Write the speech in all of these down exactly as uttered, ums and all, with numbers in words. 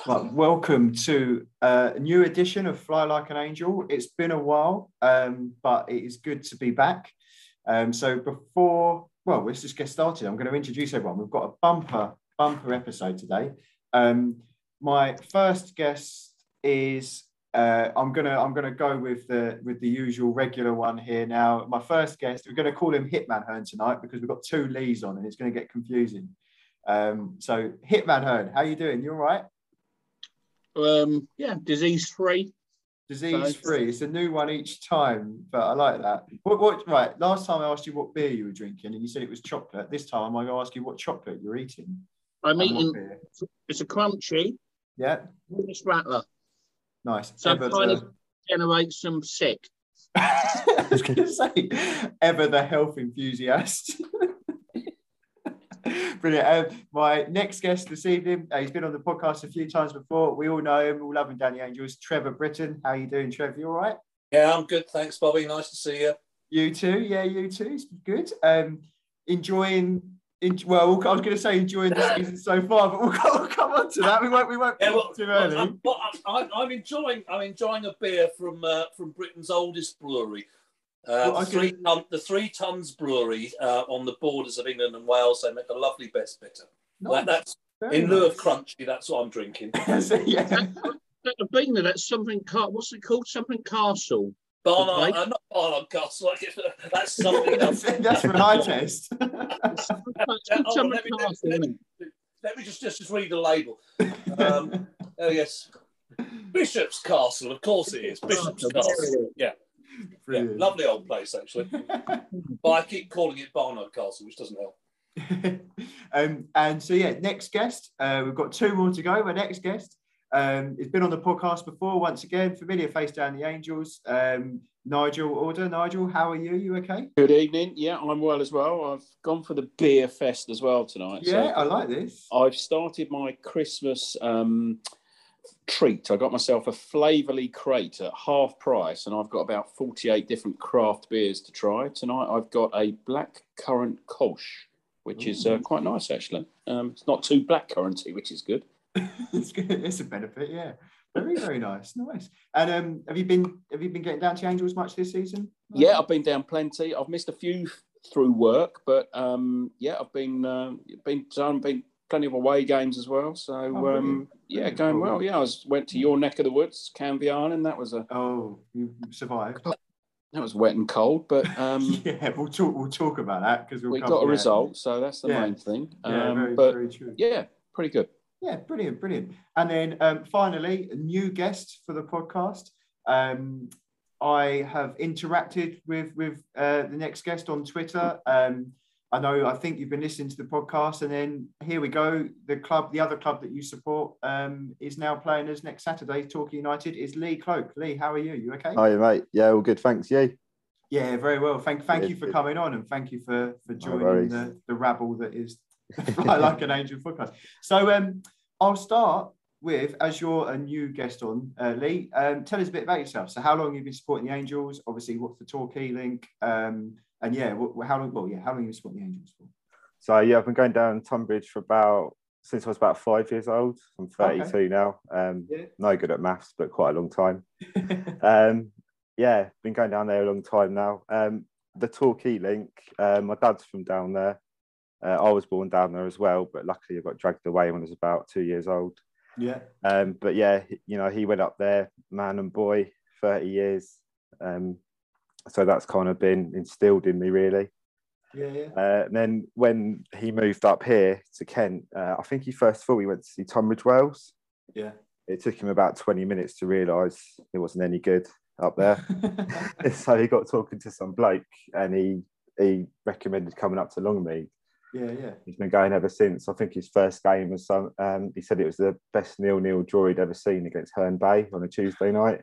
Well, welcome to uh, a new edition of Fly Like an Angel. It's been a while, um, but it is good to be back. Um, so before, well, let's just get started. I'm going to introduce everyone. We've got a bumper, bumper episode today. Um, my first guest is uh, I'm gonna I'm gonna go with the with the usual regular one here now. My first guest, we're going to call him Hitman Hearn tonight because we've got two Lees on and it's going to get confusing. Um, so Hitman Hearn, how you doing? You all right? Um, yeah, disease free. Disease free. It's a new one each time, but I like that. What, what? Right. Last time I asked you what beer you were drinking, and you said it was chocolate. This time I'm going to ask you what chocolate you're eating. I'm eating. It's a crunchy. Yeah. British Rattler. Nice. So ever trying the... to generate some sick. I was going to say, ever the health enthusiast. Brilliant. Um, my next guest this evening, uh, he's been on the podcast a few times before. We all know him, we all love him, Danny Angels. Trevor Britton. How you doing, Trevor? You all right? Yeah, I'm good. Thanks, Bobby. Nice to see you. You too. Yeah, you too. It's good. Um, enjoying. In, well, I was going to say enjoying the season so far, but we'll, we'll come on to that. We won't. We won't. Yeah, well, too early. I'm, I'm, I'm enjoying. I'm enjoying a beer from uh, from Britain's oldest brewery. Uh, well, the, three ton, the Three Tons Brewery uh, on the borders of England and Wales. They make a lovely best bitter. Nice. That, that's Very in nice. lieu of crunchy. That's what I'm drinking. so, yeah. That, being there, that's something. What's it called? Something Castle. Barnard, uh, not Barnard Castle. That's something else. That's from eye test. That's oh, let, me, let, let, me, let me just, just just read the label. Um, oh yes, Bishop's Castle. Of course it is Bishop's Castle. Yeah. Yeah, lovely old place actually, but I keep calling it Barnard Castle, which doesn't help. um, and so yeah, next guest, uh, we've got two more to go. My next guest um, has been on the podcast before. Once again, familiar face down the Angels. Um, Nigel Order. Nigel, how are you? You okay? Good evening. Yeah, I'm well as well. I've gone for the beer fest as well tonight. Yeah, so I like this. I've started my Christmas Um, treat. I got myself a Flavorly crate at half price, and I've got about forty-eight different craft beers to try. Tonight I've got a black currant Kolsch, which Ooh. is uh, quite nice actually. Um, it's not too black curranty, which is good. It's good. It's a benefit, yeah. Very, very nice, nice. And um, have you been have you been getting down to Angels much this season? Yeah, I've been down plenty. I've missed a few through work, but um, yeah, I've been uh, been done been. Plenty of away games as well, so oh, um, yeah, going well. Yeah, I was went to your neck of the woods, Canvian, and that was a oh, you survived. That was wet and cold, but um, yeah, we'll talk. We'll talk about that because we'll we got a there. result, so that's the yeah. main thing. Yeah, um, very, but very true. Yeah, pretty good. Yeah, brilliant, brilliant. And then um, finally, a new guest for the podcast. Um, I have interacted with with uh, the next guest on Twitter. Um, I know, I think you've been listening to the podcast, and then here we go. The club, the other club that you support, um, is now playing us next Saturday. Torquay United is Lee Cloak. Lee, how are you? You okay? Hi, mate. Yeah, all good. Thanks. You? Yeah, very well. Thank, thank yeah, you for good. coming on, and thank you for for joining no the, the rabble that is Fly Like an Angel podcast. So, um, I'll start with, as you're a new guest on, uh, Lee. Um, tell us a bit about yourself. So, how long have you been supporting the Angels? Obviously, what's the Torquay link? Um, And yeah, how long? Well, yeah, how long have you supported the Angels for? So yeah, I've been going down Tunbridge for about since I was about five years old. I'm thirty-two okay. now. Um, yeah. No good at maths, but quite a long time. um, yeah, been going down there a long time now. Um, the Torquay link. Uh, my dad's from down there. Uh, I was born down there as well, but luckily I got dragged away when I was about two years old. Yeah. Um, but yeah, you know, he went up there, man and boy, thirty years. Um, So that's kind of been instilled in me, really. Yeah, yeah. Uh, and then when he moved up here to Kent, uh, I think he first thought he went to see Tunbridge Wells. Yeah. It took him about twenty minutes to realise it wasn't any good up there. So he got talking to some bloke, and he he recommended coming up to Longmead. Yeah, yeah. He's been going ever since. I think his first game was some. Um, he said it was the best nil-nil draw he'd ever seen against Herne Bay on a Tuesday night.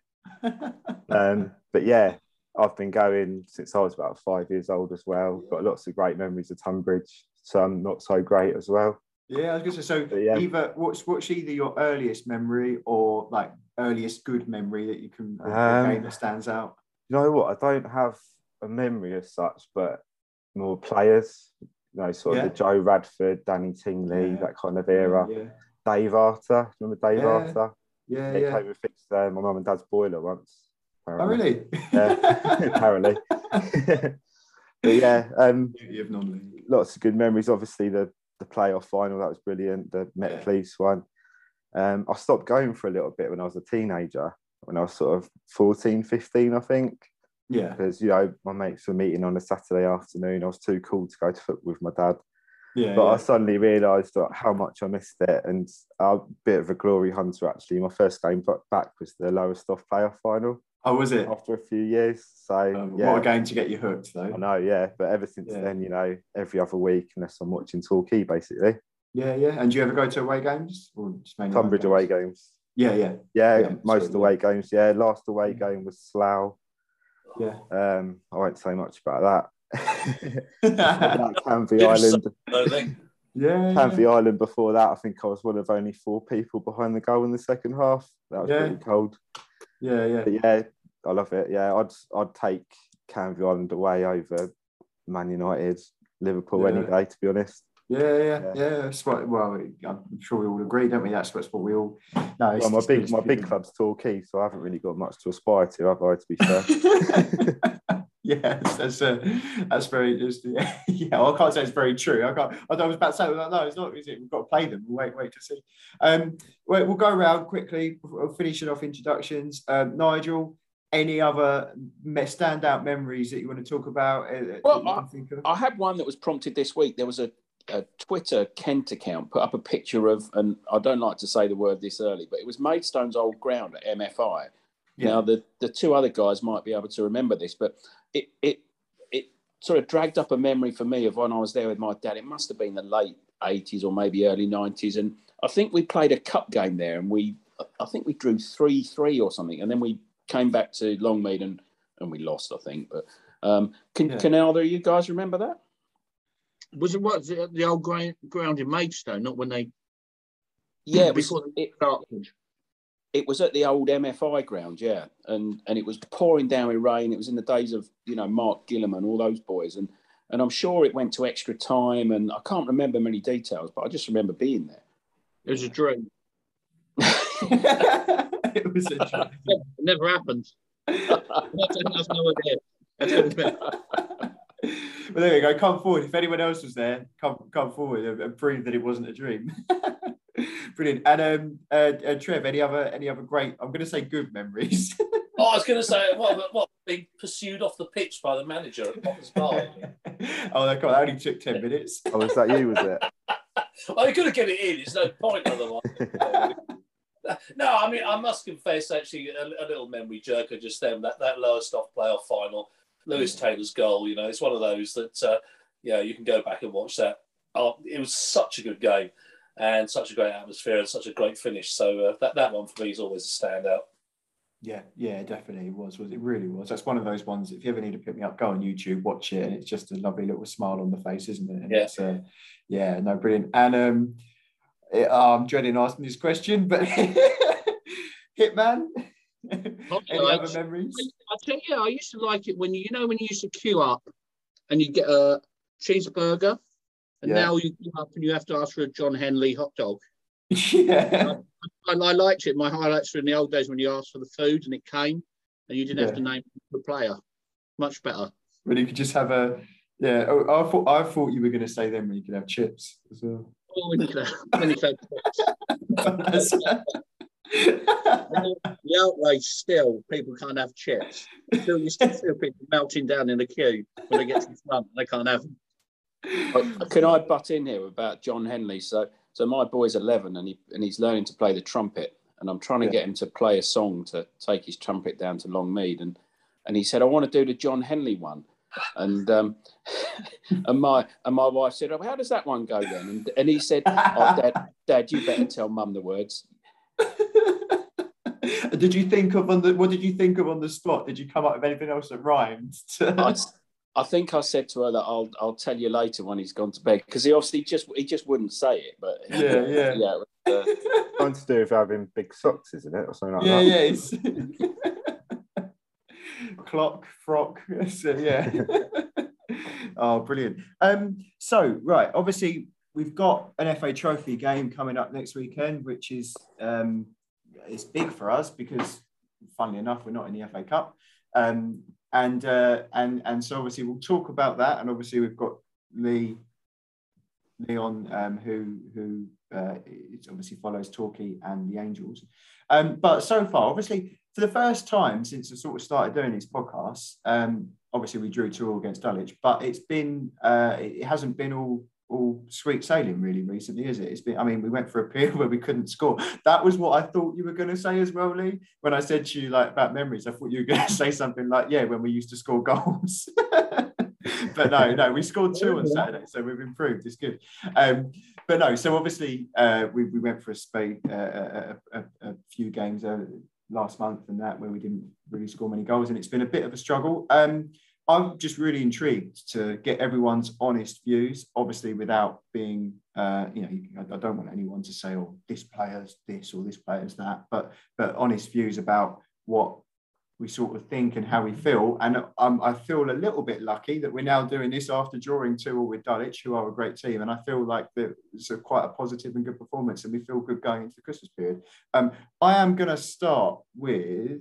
um, but yeah. I've been going since I was about five years old as well. Got lots of great memories of Tunbridge, some not so great as well. Yeah, I was going to say, so yeah. either what's what's either your earliest memory or like earliest good memory that you can, um, a game that stands out? You know what? I don't have a memory as such, but more players, you know, sort yeah. of the Joe Radford, Danny Tingley, yeah. that kind of era. Yeah. Dave Arter. Remember Dave Yeah. Arter? Yeah, He yeah. came and fixed uh, my mum and dad's boiler once. Oh, really? Yeah, apparently. But yeah, um, Beauty of non-league. lots of good memories. Obviously, the the playoff final, that was brilliant. The Met Yeah. Police one. Um, I stopped going for a little bit when I was a teenager, when I was sort of fourteen, fifteen, I think. Yeah. Because, you know, my mates were meeting on a Saturday afternoon. I was too cool to go to football with my dad. Yeah. But yeah. I suddenly realised how much I missed it. And I'm a bit of a glory hunter, actually. My first game back was the Lowestoft playoff final. Oh, was it? After a few years. So, Um, yeah. What a game to get you hooked, though. I know, yeah. But ever since Yeah. then, you know, every other week, unless I'm watching Torquay, basically. Yeah, yeah. And do you ever go to away games? Or just mainly Tunbridge home away games? games. Yeah, yeah. Yeah, Yeah, most so, away yeah. games. Yeah, last away game was Slough. Yeah. Um, I won't say much about that. yeah. Canvey Give Island. some, I think. yeah. Canvey Island before that, I think I was one of only four people behind the goal in the second half. That was Yeah. pretty cold. Yeah, yeah. But yeah, I love it. Yeah, I'd I'd take Canvey Island away over Man United, Liverpool Yeah. any day, to be honest. Yeah, yeah, Yeah. yeah. That's what, well, I'm sure we all agree, don't we? That's, that's what we all. No, it's, Well, my it's- big it's my big good. club's Torquay, so I haven't really got much to aspire to, have I, to be fair? yeah, that's uh, that's very just yeah. Well, I can't say it's very true. I can't. I was about to say, like, no, it's not. Is it? We've got to play them. We'll wait, wait to see. Um, we'll, we'll go around quickly, finishing off introductions. Um, Nigel, any other me- standout memories that you want to talk about? Uh, Well, that you can think of? I had one that was prompted this week. There was a, a Twitter Kent account put up a picture of, and I don't like to say the word this early, but it was Maidstone's old ground at M F I. Yeah. Now, the, the two other guys might be able to remember this, but it, it it sort of dragged up a memory for me of when I was there with my dad. It must have been the late eighties or maybe early nineties. And I think we played a cup game there, and we I think we drew three three or something. And then we came back to Longmead and, and we lost, I think. But um, can, Yeah. can either of you guys remember that? Was it what the, the old ground, ground in Maidstone? Not when they Yeah, it was, before they it, started. it was at the old M F I ground, yeah, and and it was pouring down with rain. It was in the days of, you know, Mark Gilliam and all those boys, and and I'm sure it went to extra time, and I can't remember many details, but I just remember being there. It was a dream. it was a joke. It never happened. That's no idea. That's all been. Well, there we go. Come forward. If anyone else was there, come come forward and, and prove that it wasn't a dream. Brilliant. And um, uh, uh, Trev, any other any other great? I'm going to say good memories. Oh, I was going to say, what, what, being pursued off the pitch by the manager at Potters Bar. oh, that that only took ten minutes. Oh, was that you, was it? Well, you've got to get it in. It's no point otherwise. No, I mean, I must confess, actually, a, a little memory jerker just then, that, that Lowestoft playoff final, Lewis Taylor's goal, you know, it's one of those that, uh, yeah, you can go back and watch that. Oh, it was such a good game and such a great atmosphere and such a great finish. So uh, that, that one for me is always a standout. Yeah, yeah, definitely it was. Was it really was? That's one of those ones. If you ever need to pick me up, go on YouTube, watch it, and it's just a lovely little smile on the face, isn't it? And Yeah. It's, uh, yeah, no, brilliant. And um, it, oh, I'm dreading asking this question, but Hitman, any like- other memories? I tell you, I used to like it when you, you know, when you used to queue up and you get a cheeseburger, and Yeah. now you queue up and you have to ask for a John Henley hot dog. yeah, I, I liked it. My highlights were in the old days when you asked for the food and it came, and you didn't have Yeah. to name the player. Much better. when you could just have a yeah. Oh, I thought I thought you were going to say then when you could have chips as well. Oh, when you could have- when you said- That's- the outrage still, people can't have chips. Still, you still feel people melting down in the queue when they get to the front. They can't have them. Uh, Can I butt in here about John Henley? So, so my boy's eleven, and he and he's learning to play the trumpet, and I'm trying to Yeah. get him to play a song to take his trumpet down to Longmead, and and he said, I want to do the John Henley one, and um, and my and my wife said, oh, how does that one go then? And and he said, oh, Dad, Dad, you better tell Mum the words. Did you think of on the what did you think of on the spot? Did you come up with anything else that rhymed? I, I think I said to her that I'll I'll tell you later when he's gone to bed, because he obviously just he just wouldn't say it, but Yeah, yeah. yeah. it was, uh, Something to do with having big socks, isn't it? Or something like yeah, that. yeah. It's clock, frock. So, yeah. Oh, brilliant. Um, so right, obviously we've got an F A Trophy game coming up next weekend, which is um, it's big for us because, funnily enough, we're not in the F A Cup. Um, and uh, and and so obviously we'll talk about that. And obviously we've got Lee Leon, um, who who uh, obviously follows Torquay and the Angels. Um, but so far, obviously, for the first time since I sort of started doing these podcasts, um, obviously we drew two all against Dulwich, but it's been uh, it hasn't been all all sweet sailing really recently, is it? It's been, I mean, we went for a period where we couldn't score. That was what I thought you were going to say as well, Lee. When I said to you like about memories, I thought you were going to say something like, yeah, when we used to score goals. But no, no, we scored two on Saturday, so we've improved. It's good. Um, but no, so obviously uh, we, we went for a, spade, uh, a, a, a few games uh, last month and that where we didn't really score many goals, and it's been a bit of a struggle. Um, I'm just really intrigued to get everyone's honest views, obviously without being, uh, you know, I don't want anyone to say, oh, this player's this or this player's that, but but honest views about what we sort of think and how we feel. And um, I feel a little bit lucky that we're now doing this after drawing two all with Dulwich, who are a great team. And I feel like it's a quite a positive and good performance, and we feel good going into the Christmas period. Um, I am going to start with...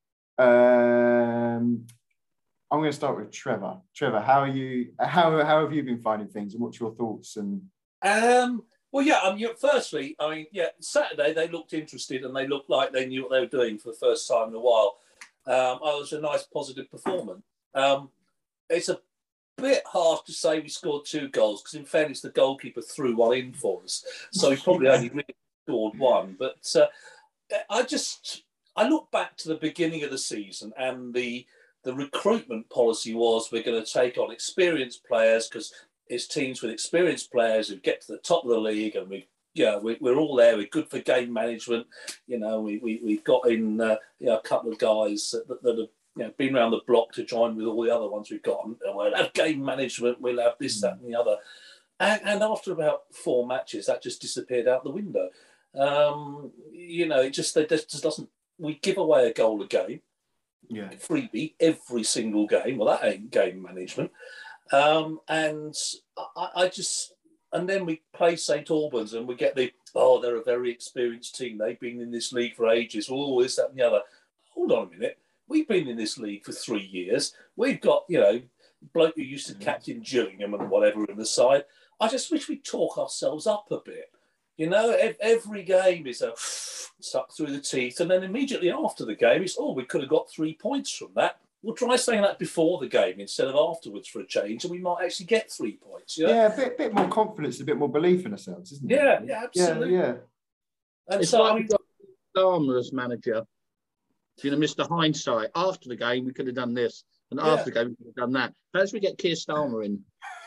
Um, I'm going to start with Trevor. Trevor, how are you? How how have you been finding things, and what's your thoughts? And um, well, yeah. I mean, firstly, I mean, yeah. Saturday they looked interested and they looked like they knew what they were doing for the first time in a while. Um, it was a nice, positive performance. Um, it's a bit hard to say we scored two goals because, in fairness, the goalkeeper threw one in for us, so we probably only really scored one. But uh, I just I look back to the beginning of the season and the. The recruitment policy was we're going to take on experienced players because it's teams with experienced players who get to the top of the league, and we, you know, we, we're all there. We're good for game management. You know, we, we we've got in uh, you know, a couple of guys that, that have you know been around the block to join with all the other ones we've got. And we'll have game management. We'll have this, that, and the other. And, and after about four matches, that just disappeared out the window. Um, you know, it just it just doesn't. We give away a goal a game. Yeah, freebie every single game. Well, that ain't game management. Um, and I, I just, and then we play Saint Albans and we get the, oh, they're a very experienced team. They've been in this league for ages. Oh, this, that, and the other. Hold on a minute. We've been in this league for three years. We've got, you know, bloke who used to captain Gillingham and whatever in the side. I just wish we'd talk ourselves up a bit. You know, every game is a suck through the teeth, and then immediately after the game, it's, oh, we could have got three points from that. We'll try saying that before the game instead of afterwards for a change, and we might actually get three points. You know? Yeah, a bit, bit more confidence, a bit more belief in ourselves, isn't it? Yeah, yeah, absolutely. Yeah, yeah. And it's so, like I mean, Starmer as manager. You know, Mister Hindsight. After the game, we could have done this, and yeah. after the game, we could have done that. Perhaps we get Keir Starmer in.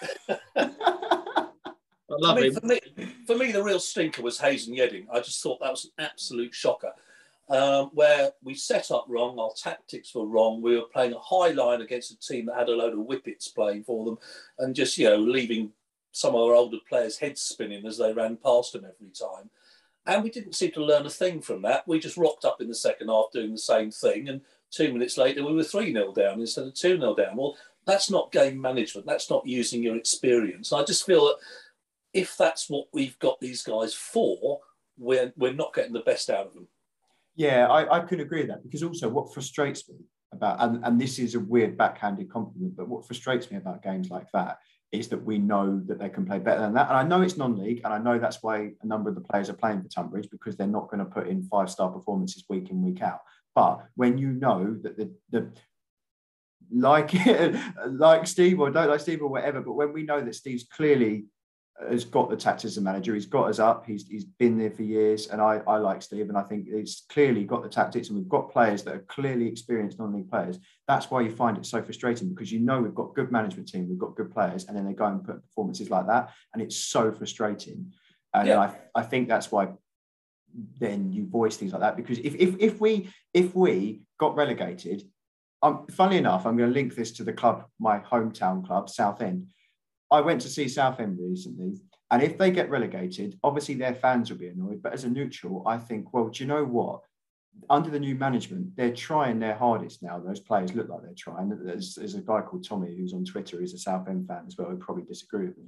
I love I mean, him. For me, for me, the real stinker was Hazen Yedding. I just thought that was an absolute shocker. Um, where we set up wrong, our tactics were wrong. We were playing a high line against a team that had a load of whippets playing for them, and just you know leaving some of our older players' heads spinning as they ran past them every time. And we didn't seem to learn a thing from that. We just rocked up in the second half doing the same thing, and two minutes later we were three nil down instead of two nil down. Well, that's not game management. That's not using your experience. I just feel that if that's what we've got these guys for, we're, we're not getting the best out of them. Yeah, I, I could agree with that, because also what frustrates me about, and, and this is a weird backhanded compliment, but what frustrates me about games like that is that we know that they can play better than that. And I know it's non-league, and I know that's why a number of the players are playing for Tunbridge, because they're not going to put in five-star performances week in, week out. But when you know that the, the like, like Steve or don't like Steve or whatever, but when we know that Steve's clearly has got the tactics as a manager, he's got us up, he's he's been there for years, and I, I like Steve, and I think he's clearly got the tactics, and we've got players that are clearly experienced non-league players. That's why you find it so frustrating, because you know we've got good management team, we've got good players, and then they go and put performances like that, and it's so frustrating. And yeah. I, I think that's why then you voice things like that, because if if if we if we got relegated, um, funnily enough, I'm going to link this to the club, my hometown club, Southend. I went to see Southend recently, and if they get relegated, obviously their fans will be annoyed. But as a neutral, I think, well, do you know what? Under the new management, they're trying their hardest now. Those players look like they're trying. There's, there's a guy called Tommy who's on Twitter, who's a Southend fan as well, who probably disagree with me.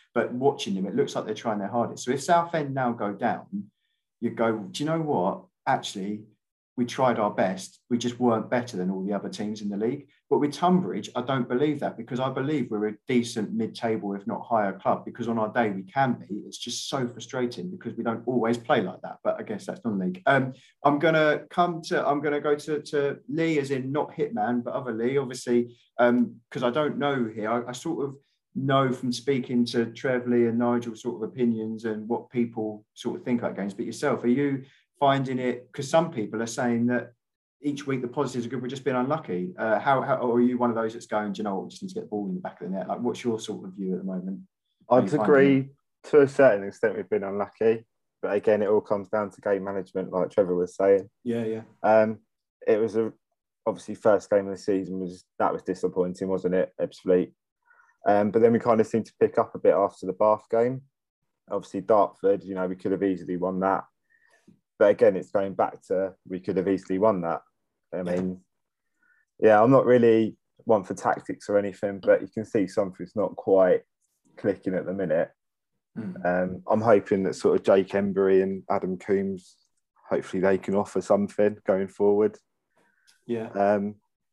but watching them, it looks like they're trying their hardest. So if Southend now go down, you go, do you know what? Actually, we tried our best. We just weren't better than all the other teams in the league. But with Tunbridge, I don't believe that, because I believe we're a decent mid-table, if not higher club, because on our day we can be. It's just so frustrating because we don't always play like that. But I guess that's non-league. Um, I'm going to come to, I'm going to go to, to Lee, as in not Hitman, but other Lee, obviously, um, because I don't know here. I, I sort of know from speaking to Trev, Lee and Nigel sort of opinions and what people sort of think about games. But yourself, are you finding it, because some people are saying that each week the positives are good, we're just being unlucky? Uh, how, how, or are you one of those that's going, do you know what, we just need to get the ball in the back of the net? Like, what's your sort of view at the moment? I'd agree to a certain extent we've been unlucky, but again, it all comes down to game management, like Trevor was saying. Yeah, yeah. Um, it was a obviously first game of the season was that was disappointing, wasn't it, Ebbsfleet? Um, but then we kind of seemed to pick up a bit after the Bath game. Obviously, Dartford, you know, we could have easily won that. But again, it's going back to we could have easily won that. I mean, yeah, I'm not really one for tactics or anything, but you can see something's not quite clicking at the minute. Mm. Um, I'm hoping that sort of Jake Embury and Adam Coombs, hopefully they can offer something going forward. Yeah. Um,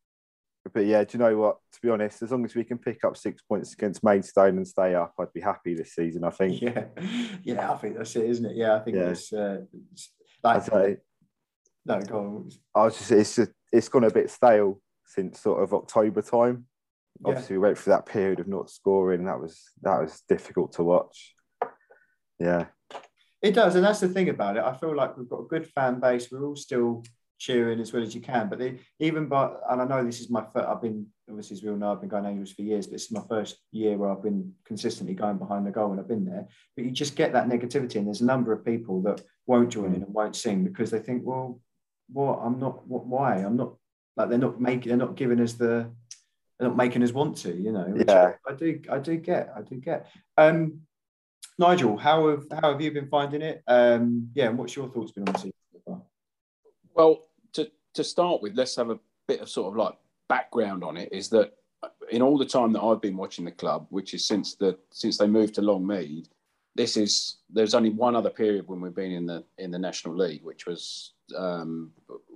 but yeah, do you know what? To be honest, as long as we can pick up six points against Maidstone and stay up, I'd be happy this season, I think. Yeah, yeah, I think that's it, isn't it? Yeah, I think yeah. it's... Uh, it's Like, say, no, go on. I was just, it's just, it's gone a bit stale since sort of October time. Yeah. Obviously, we went through that period of not scoring. That was that was difficult to watch. Yeah, it does, and that's the thing about it. I feel like we've got a good fan base. We're all still cheering as well as you can. But they, even but, and I know this is my first. I've been obviously, as we all know, I've been going Angels for years. But this is my first year where I've been consistently going behind the goal when I've been there. But you just get that negativity, and there's a number of people that won't join in and won't sing because they think, well, what? I'm not. What? Why? I'm not. Like they're not making. They're not giving us the. They're not making us want to. You know. Which yeah. I, I do. I do get. I do get. Um, Nigel, how have how have you been finding it? Um, yeah, and what's your thoughts been on the season so far? Well, to to start with, let's have a bit of sort of like background on it. Is that in all the time that I've been watching the club, which is since the since they moved to Longmead, this is there's only one other period when we've been in the in the National League, which was um,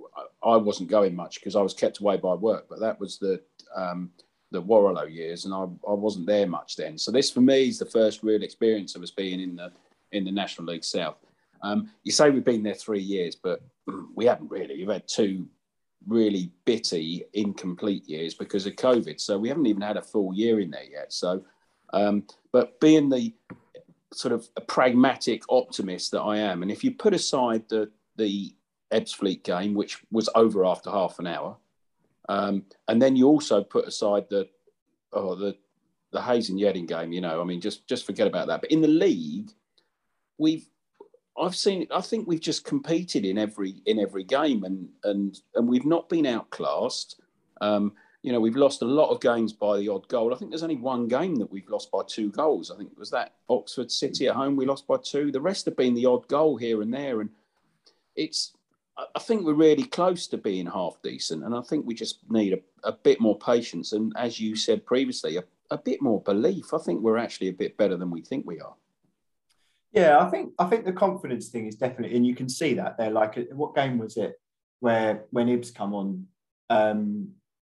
I wasn't going much because I was kept away by work, but that was the um, the Warrilow years, and I, I wasn't there much then. So this for me is the first real experience of us being in the in the National League South. Um, you say we've been there three years, but we haven't really. We've had two really bitty, incomplete years because of COVID. So we haven't even had a full year in there yet. So, um, but being the sort of a pragmatic optimist that I am, and if you put aside the the Ebbsfleet game, which was over after half an hour, um, and then you also put aside the oh the the Hayes and Yedding game, you know, I mean, just just forget about that. But in the league, we've I've seen. I think we've just competed in every in every game, and and and we've not been outclassed. Um, you know, we've lost a lot of games by the odd goal. I think there's only one game that we've lost by two goals. I think it was that Oxford City at home we lost by two. The rest have been the odd goal here and there, and it's. I think we're really close to being half decent, and I think we just need a, a bit more patience. And as you said previously, a, a bit more belief. I think we're actually a bit better than we think we are. Yeah, I think I think the confidence thing is definitely, and you can see that there. Like, what game was it where when Ibs come on? Um,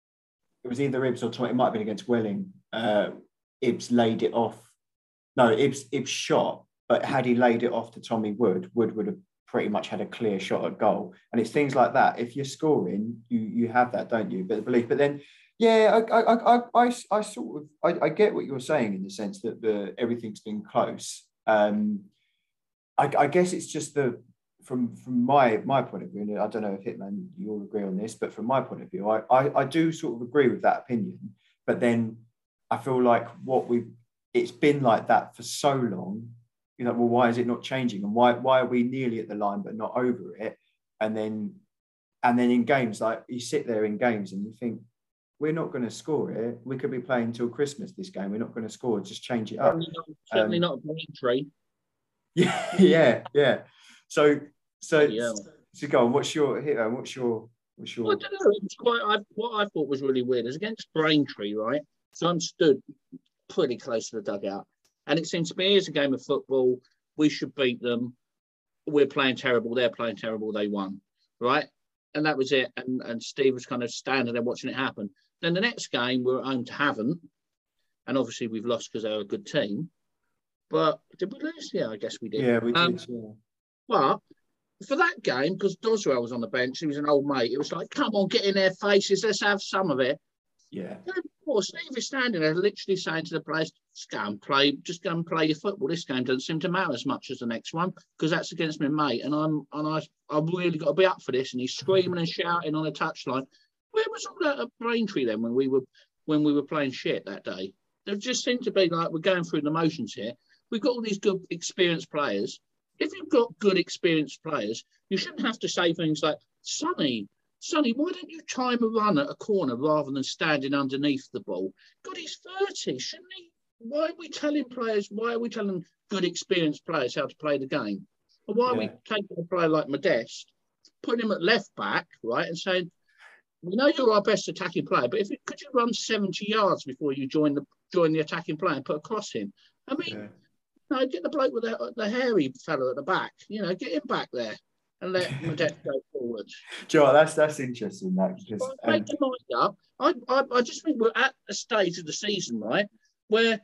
it was either Ibs or Tom, it might have been against Welling. Uh, Ibs laid it off. No, Ibs Ibs shot, but had he laid it off to Tommy Wood, Wood would have pretty much had a clear shot at goal. And it's things like that. If you're scoring, you you have that, don't you? But belief. But then, yeah, I I I I, I sort of I, I get what you're saying in the sense that the everything's been close. Um, I, I guess it's just the from from my my point of view, and I don't know if Hitman you all agree on this, but from my point of view, I, I I do sort of agree with that opinion. But then I feel like what we it's been like that for so long. You know, well, why is it not changing, and why why are we nearly at the line but not over it? And then and then in games, like you sit there in games and you think, we're not going to score it. We could be playing until Christmas this game. We're not going to score. Just change it up. Certainly not, certainly um, not a Braintree. Yeah, yeah, yeah. So, so, yeah. so go on. What's your hit? What's your, what's your? I don't know. It was quite. I, what I thought was really weird is against Braintree, right? So I'm stood pretty close to the dugout, And it seems to me as a game of football, we should beat them. We're playing terrible. They're playing terrible. They won, right? And that was it. And, and Steve was kind of standing there watching it happen. Then the next game, we were at home to Havant. And obviously we've lost because they're a good team. But did we lose? Yeah, I guess we did. Yeah, we um, did. Yeah. But for that game, because Doswell was on the bench, he was an old mate, it was like, come on, get in their faces. Let's have some of it. Yeah. Well, Steve is standing there literally saying to the players, just go and play, just go and play your football. This game doesn't seem to matter as much as the next one because that's against my mate. And I'm and I I've really got to be up for this. And he's screaming and shouting on a touchline. Where was all that at Braintree then when we were when we were playing shit that day? There just seemed to be like we're going through the motions here. We've got all these good experienced players. If you've got good experienced players, you shouldn't have to say things like, Sonny, Sonny, why don't you time a run at a corner rather than standing underneath the ball? God, he's thirty, shouldn't he? Why are we telling players, why are we telling good experienced players how to play the game? Or why yeah. are we taking a player like Modeste, putting him at left back, right, and saying, we know you're our best attacking player, but if it, could you run seventy yards before you join the join the attacking player and put a cross in? I mean, yeah. no, get the bloke with the, the hairy fellow at the back, you know, get him back there. And let Modeste go forward. Joe, that's that's interesting. That because um, make the mind up. I, I I just think we're at a stage of the season, right, where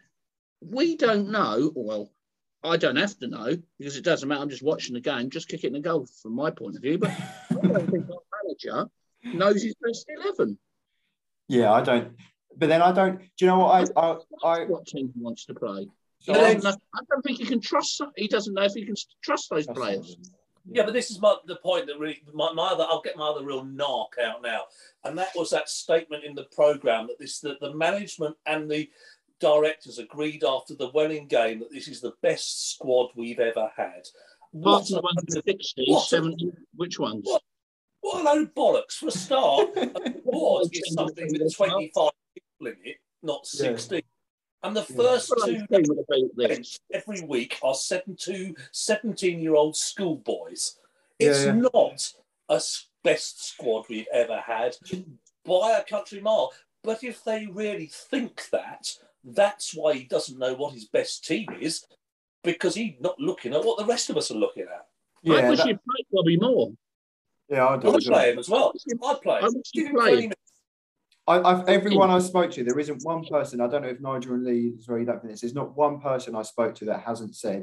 we don't know. Well, I don't have to know because it doesn't matter. I'm just watching the game, just kick it in the goal from my point of view. But I don't think our manager knows his best eleven. Yeah, I don't. But then I don't. Do you know what I I, I what team he wants to play? So Know, I don't think he can trust. He doesn't know if he can trust those players. Them. Yeah, but this is my, the point that really, my, my other, I'll get my other real narc out now. And that was that statement in the programme that this, that the management and the directors agreed after the Welling game that this is the best squad we've ever had. What the ones in the sixties, seventies, which ones? What, what a load of bollocks. For a start, a board is something with twenty-five people in it, not sixty. Yeah. And the first yeah. two every week are seventeen-year-old schoolboys. It's yeah, yeah. not a best squad we've ever had by a country mile. But if they really think that, that's why he doesn't know what his best team is, because he's not looking at what the rest of us are looking at. Yeah, I wish that... you'd play Bobby Moore. Yeah, I'd, I'd play him as well. I'd play him. I wish you'd play him. I, I've, everyone I spoke to, there isn't one person, I don't know if Nigel and Lee is read up for this, there's not one person I spoke to that hasn't said,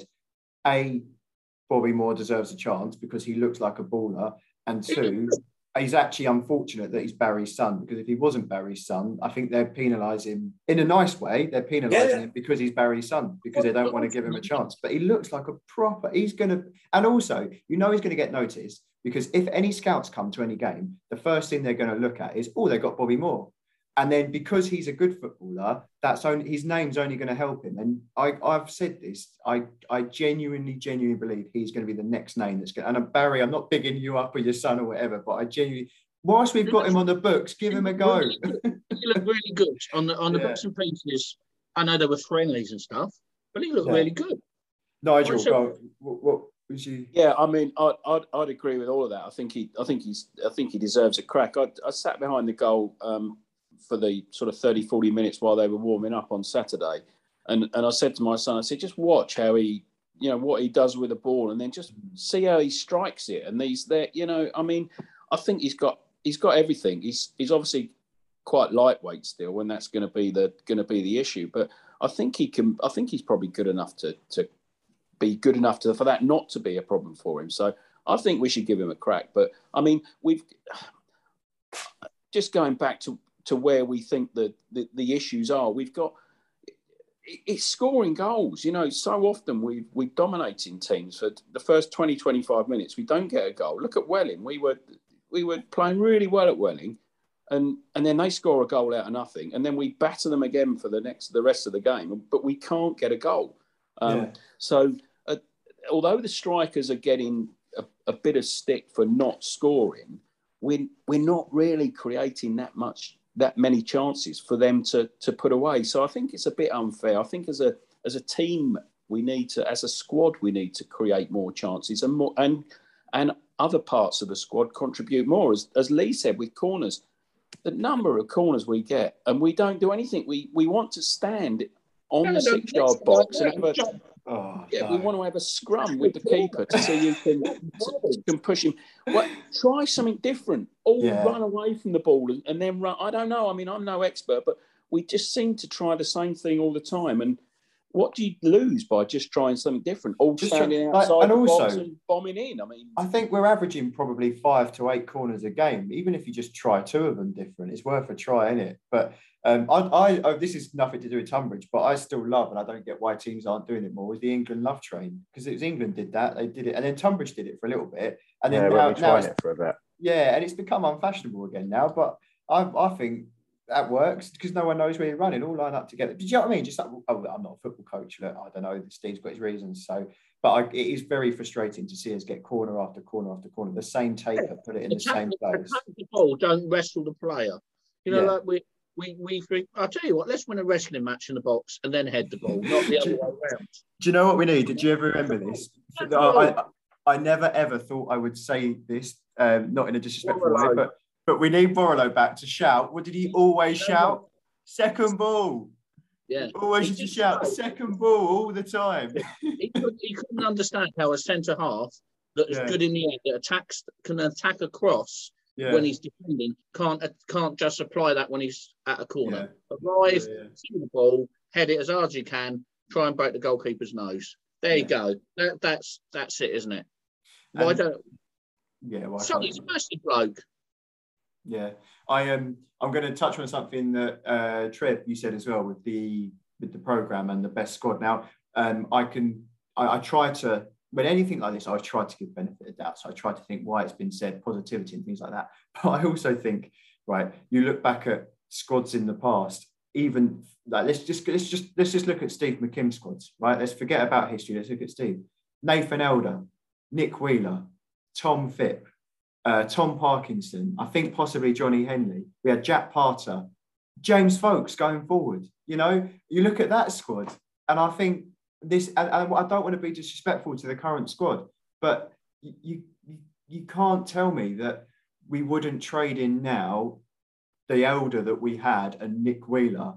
A, Bobby Moore deserves a chance because he looks like a baller, and two, he's actually unfortunate that he's Barry's son, because if he wasn't Barry's son, I think they'd penalise him in a nice way, they're penalising yeah. him because he's Barry's son, because they don't want to give him a chance. But he looks like a proper, he's going to, and also, you know he's going to get noticed, because if any scouts come to any game, the first thing they're going to look at is, oh, they got Bobby Moore. And then because he's a good footballer, that's only his name's only going to help him. And I, I've said this, I, I genuinely, genuinely believe he's going to be the next name that's going to, and Barry, I'm not bigging you up or your son or whatever, but I genuinely, whilst we've got him on the books, give him a go. He looked really good on the on the yeah. books and pieces. I know there were friendlies and stuff, but he looked yeah. really good. Nigel, go, what, what was you? Yeah, I mean, I'd, I'd I'd agree with all of that. I think he, I think he's, I think he deserves a crack. I I sat behind the goal. Um, for the sort of thirty, forty minutes while they were warming up on Saturday. And and I said to my son, I said, just watch how he, you know, what he does with the ball and then just see how he strikes it. And these there, you know, I mean, I think he's got he's got everything. He's he's obviously quite lightweight still, and that's going to be the going to be the issue. But I think he can I think he's probably good enough to to be good enough to for that not to be a problem for him. So I think we should give him a crack. But I mean, we've just going back to to where we think that the, the issues are. We've got, it's scoring goals. You know, so often we've, we're dominating teams for the first twenty, twenty-five minutes. We don't get a goal. Look at Welling. We were we were playing really well at Welling, and, and then they score a goal out of nothing, and then we batter them again for the next the rest of the game, but we can't get a goal. Um, yeah. So uh, although the strikers are getting a, a bit of stick for not scoring, we're, we're not really creating that much that many chances for them to to put away. So I think it's a bit unfair. I think as a as a team, we need to, as a squad, we need to create more chances and more and and other parts of the squad contribute more. As as Lee said with corners, the number of corners we get and we don't do anything. We we want to stand on No, the no, six-yard that's box right, and have a, John. Oh, yeah, no. we want to have a scrum with the keeper to see who can, to, can push him. Well, try something different. All Yeah. run away from the ball and, and then run. I don't know. I mean, I'm no expert, but we just seem to try the same thing all the time. And what do you lose by just trying something different? All Just standing try- outside like, and the also- box and bombing in. I mean, I think we're averaging probably five to eight corners a game. Even if you just try two of them different, it's worth a try, isn't it? But um, I, I oh, this is nothing to do with Tunbridge, but I still love, and I don't get why teams aren't doing it more, is the England love train, because it was England did that, they did it, and then Tunbridge did it for a little bit, and then yeah, now, we'll be now trying it's, it for a bit. yeah, and it's become unfashionable again now. But I, I think that works because no one knows where you're running. All line up together. Did you know what I mean? Just like, oh, I'm not a football coach. Look, I don't know. Steve's got his reasons. So, but I, it is very frustrating to see us get corner after corner after corner. The same taper, put it in the same place. Attack the ball, don't wrestle the player. You know, Yeah. like we we we think. I'll tell you what. Let's win a wrestling match in the box and then head the ball, not the other way around. Do you know what we need? Did you ever remember this? I, I, I never ever thought I would say this, um, not in a disrespectful way, but but we need Borrello back to shout. What did he always shout? Second ball. Yeah. Always He used to did shout know. second ball all the time. He, could, he couldn't understand how a centre half that is Yeah. good in the air, that attacks, can attack across Yeah. when he's defending, can't can't just apply that when he's at a corner. Arrive, Yeah, yeah. see the ball, head it as hard as you can, try and break the goalkeeper's nose. There you Yeah. go. That, that's that's it, isn't it? Why And- don't? Yeah, why So can't he's a you? massive bloke. Yeah, I am. Um, I'm going to touch on something that uh, Trev you said as well with the with the program and the best squad. Now, um, I can. I, I try to when anything like this, I try to give benefit of doubt. So I try to think why it's been said, positivity and things like that. But I also think, right, you look back at squads in the past. Even like let's just let's just let's just look at Steve McKimm's squads, right? Let's forget about history. Let's look at Steve, Nathan Elder, Nick Wheeler, Tom Phipp. Uh, Tom Parkinson, I think possibly Johnny Henley. We had Jack Parter, James Folkes going forward. You know, you look at that squad, and I think this. And, and I don't want to be disrespectful to the current squad, but you you, you can't tell me that we wouldn't trade in now the Elder that we had and Nick Wheeler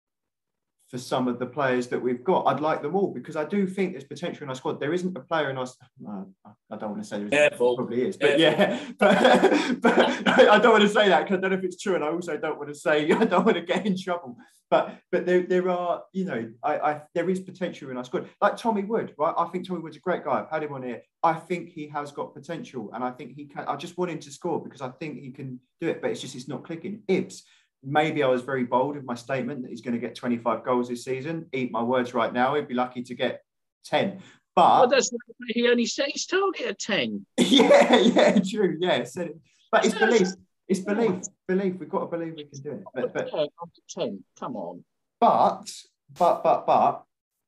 for some of the players that we've got. I'd like them all because I do think there's potential in our squad. There isn't a player in our. Uh, I don't want to say there isn't. Careful. Probably is, but Careful. yeah. But, but I don't want to say that because I don't know if it's true, and I also don't want to say I don't want to get in trouble. But but there there are you know I, I there is potential in our squad. Like Tommy Wood, right? I think Tommy Wood's a great guy. I've had him on here. I think he has got potential, and I think he can. I just want him to score because I think he can do it. But it's just it's not clicking. Ibs. Maybe I was very bold with my statement that he's going to get twenty-five goals this season. Eat my words right now. He'd be lucky to get ten. But Well, that's he only set his target at ten. yeah, yeah, true. Yeah, said it. But it's belief. It's belief. Belief. We've got to believe we can do it. But but Yeah, up to ten. Come on. but but but but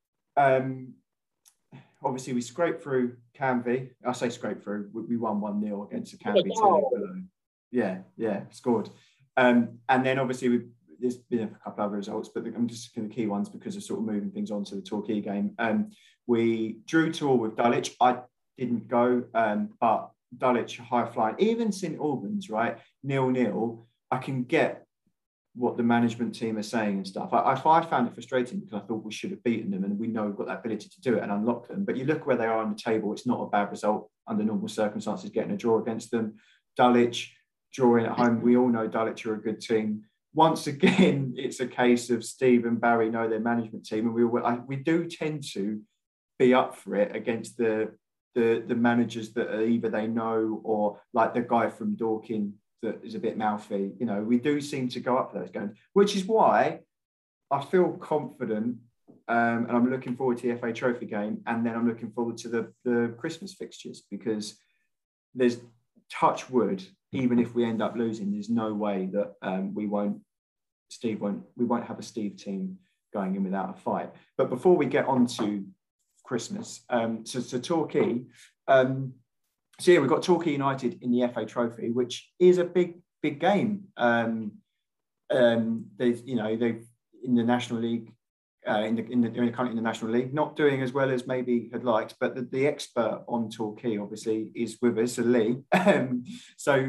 um obviously we scraped through Canvey. I say scraped through. We, we won one nil against the Canvey Oh. team. Yeah, yeah, scored. Um, and then obviously we, there's been a couple other results, but I'm just going to key ones because of sort of moving things on to the Torquay game. Um, we drew to all with Dulwich. I didn't go, um, but Dulwich high flying. Even St Albans, right, nil nil. I can get what the management team are saying and stuff. I, I, I found it frustrating because I thought we should have beaten them, and we know we've got that ability to do it and unlock them. But you look where they are on the table; it's not a bad result under normal circumstances. Getting a draw against them, Dulwich. Drawing at home, we all know Dulwich are a good team. Once again, it's a case of Steve and Barry know their management team, and we I, we do tend to be up for it against the, the the managers that are either they know or like the guy from Dorking that is a bit mouthy. You know, we do seem to go up for those games, which is why I feel confident, um, and I'm looking forward to the F A Trophy game, and then I'm looking forward to the the Christmas fixtures because there's touch wood. Even if we end up losing, there's no way that um, we won't, Steve won't, we won't have a Steve team going in without a fight. But before we get on to Christmas, um, so, so Torquay, um, so yeah, we've got Torquay United in the F A Trophy, which is a big, big game. Um, um, they've, you know, they've in the National League, uh, in the in the currently in the National League, not doing as well as maybe had liked. But the, the expert on Torquay obviously is with us, Lee. Um, so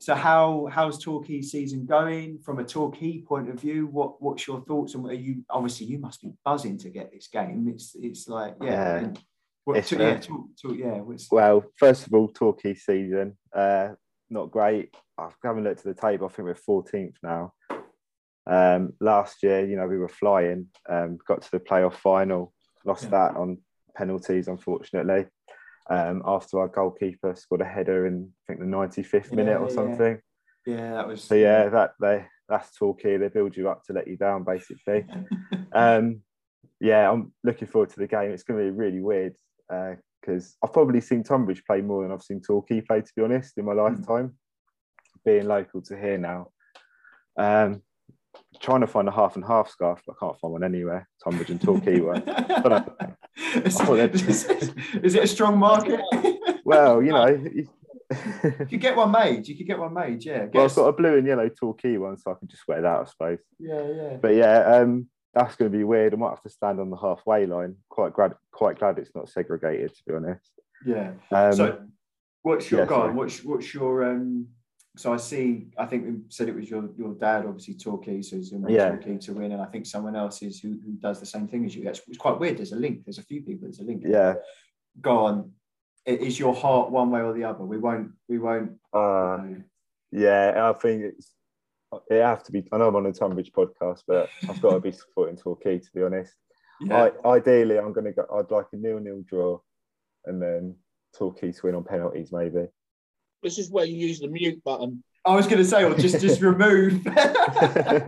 so how how's Torquay season going from a Torquay point of view? What what's your thoughts? And are you obviously you must be buzzing to get this game. It's it's like yeah. Yeah. What, It's, to, uh, yeah, talk, talk, yeah. What's... Well, first of all, Torquay season, uh, not great. I haven't looked at the table. I think we're fourteenth now. Um, last year, you know, we were flying. Um, got to the playoff final, lost yeah. that on penalties, unfortunately. Um, after our goalkeeper scored a header in, I think, the ninety-fifth yeah, minute or something. Yeah. yeah, that was. So yeah, that they that's Torquay. They build you up to let you down, basically. um, yeah, I'm looking forward to the game. It's going to be really weird. Because uh, I've probably seen Tonbridge play more than I've seen Torquay play, to be honest, in my lifetime, mm. being local to here now. Um, trying to find a half and half scarf, but I can't find one anywhere. Tonbridge and Torquay one. is, is, is it a strong market? Well, you know. You could get one made. You could get one made, yeah. Well, I've got a blue and yellow Torquay one, so I can just wear that, I suppose. Yeah, yeah. But yeah, um, that's going to be weird. I might have to stand on the halfway line. Quite glad, quite glad it's not segregated, to be honest. Yeah. Um, so, what's your yeah, goal? What's what's your um? So I see. I think we said it was your your dad, obviously Torquay, so he's in yeah. Torquay to win, and I think someone else is who, who does the same thing as you. That's it's quite weird. There's a link. There's a few people. There's a link. Yeah. Go on. Is your heart one way or the other? We won't. We won't. Uh, you know. Yeah, I think it's. It have to be. I know I'm on a Tonbridge podcast, but I've got to be supporting Torquay, to be honest. Yeah. I, ideally, I'm going to go. I'd like a nil-nil draw, and then Torquay to win on penalties, maybe. This is where you use the mute button. I was going to say, or just just remove. yeah,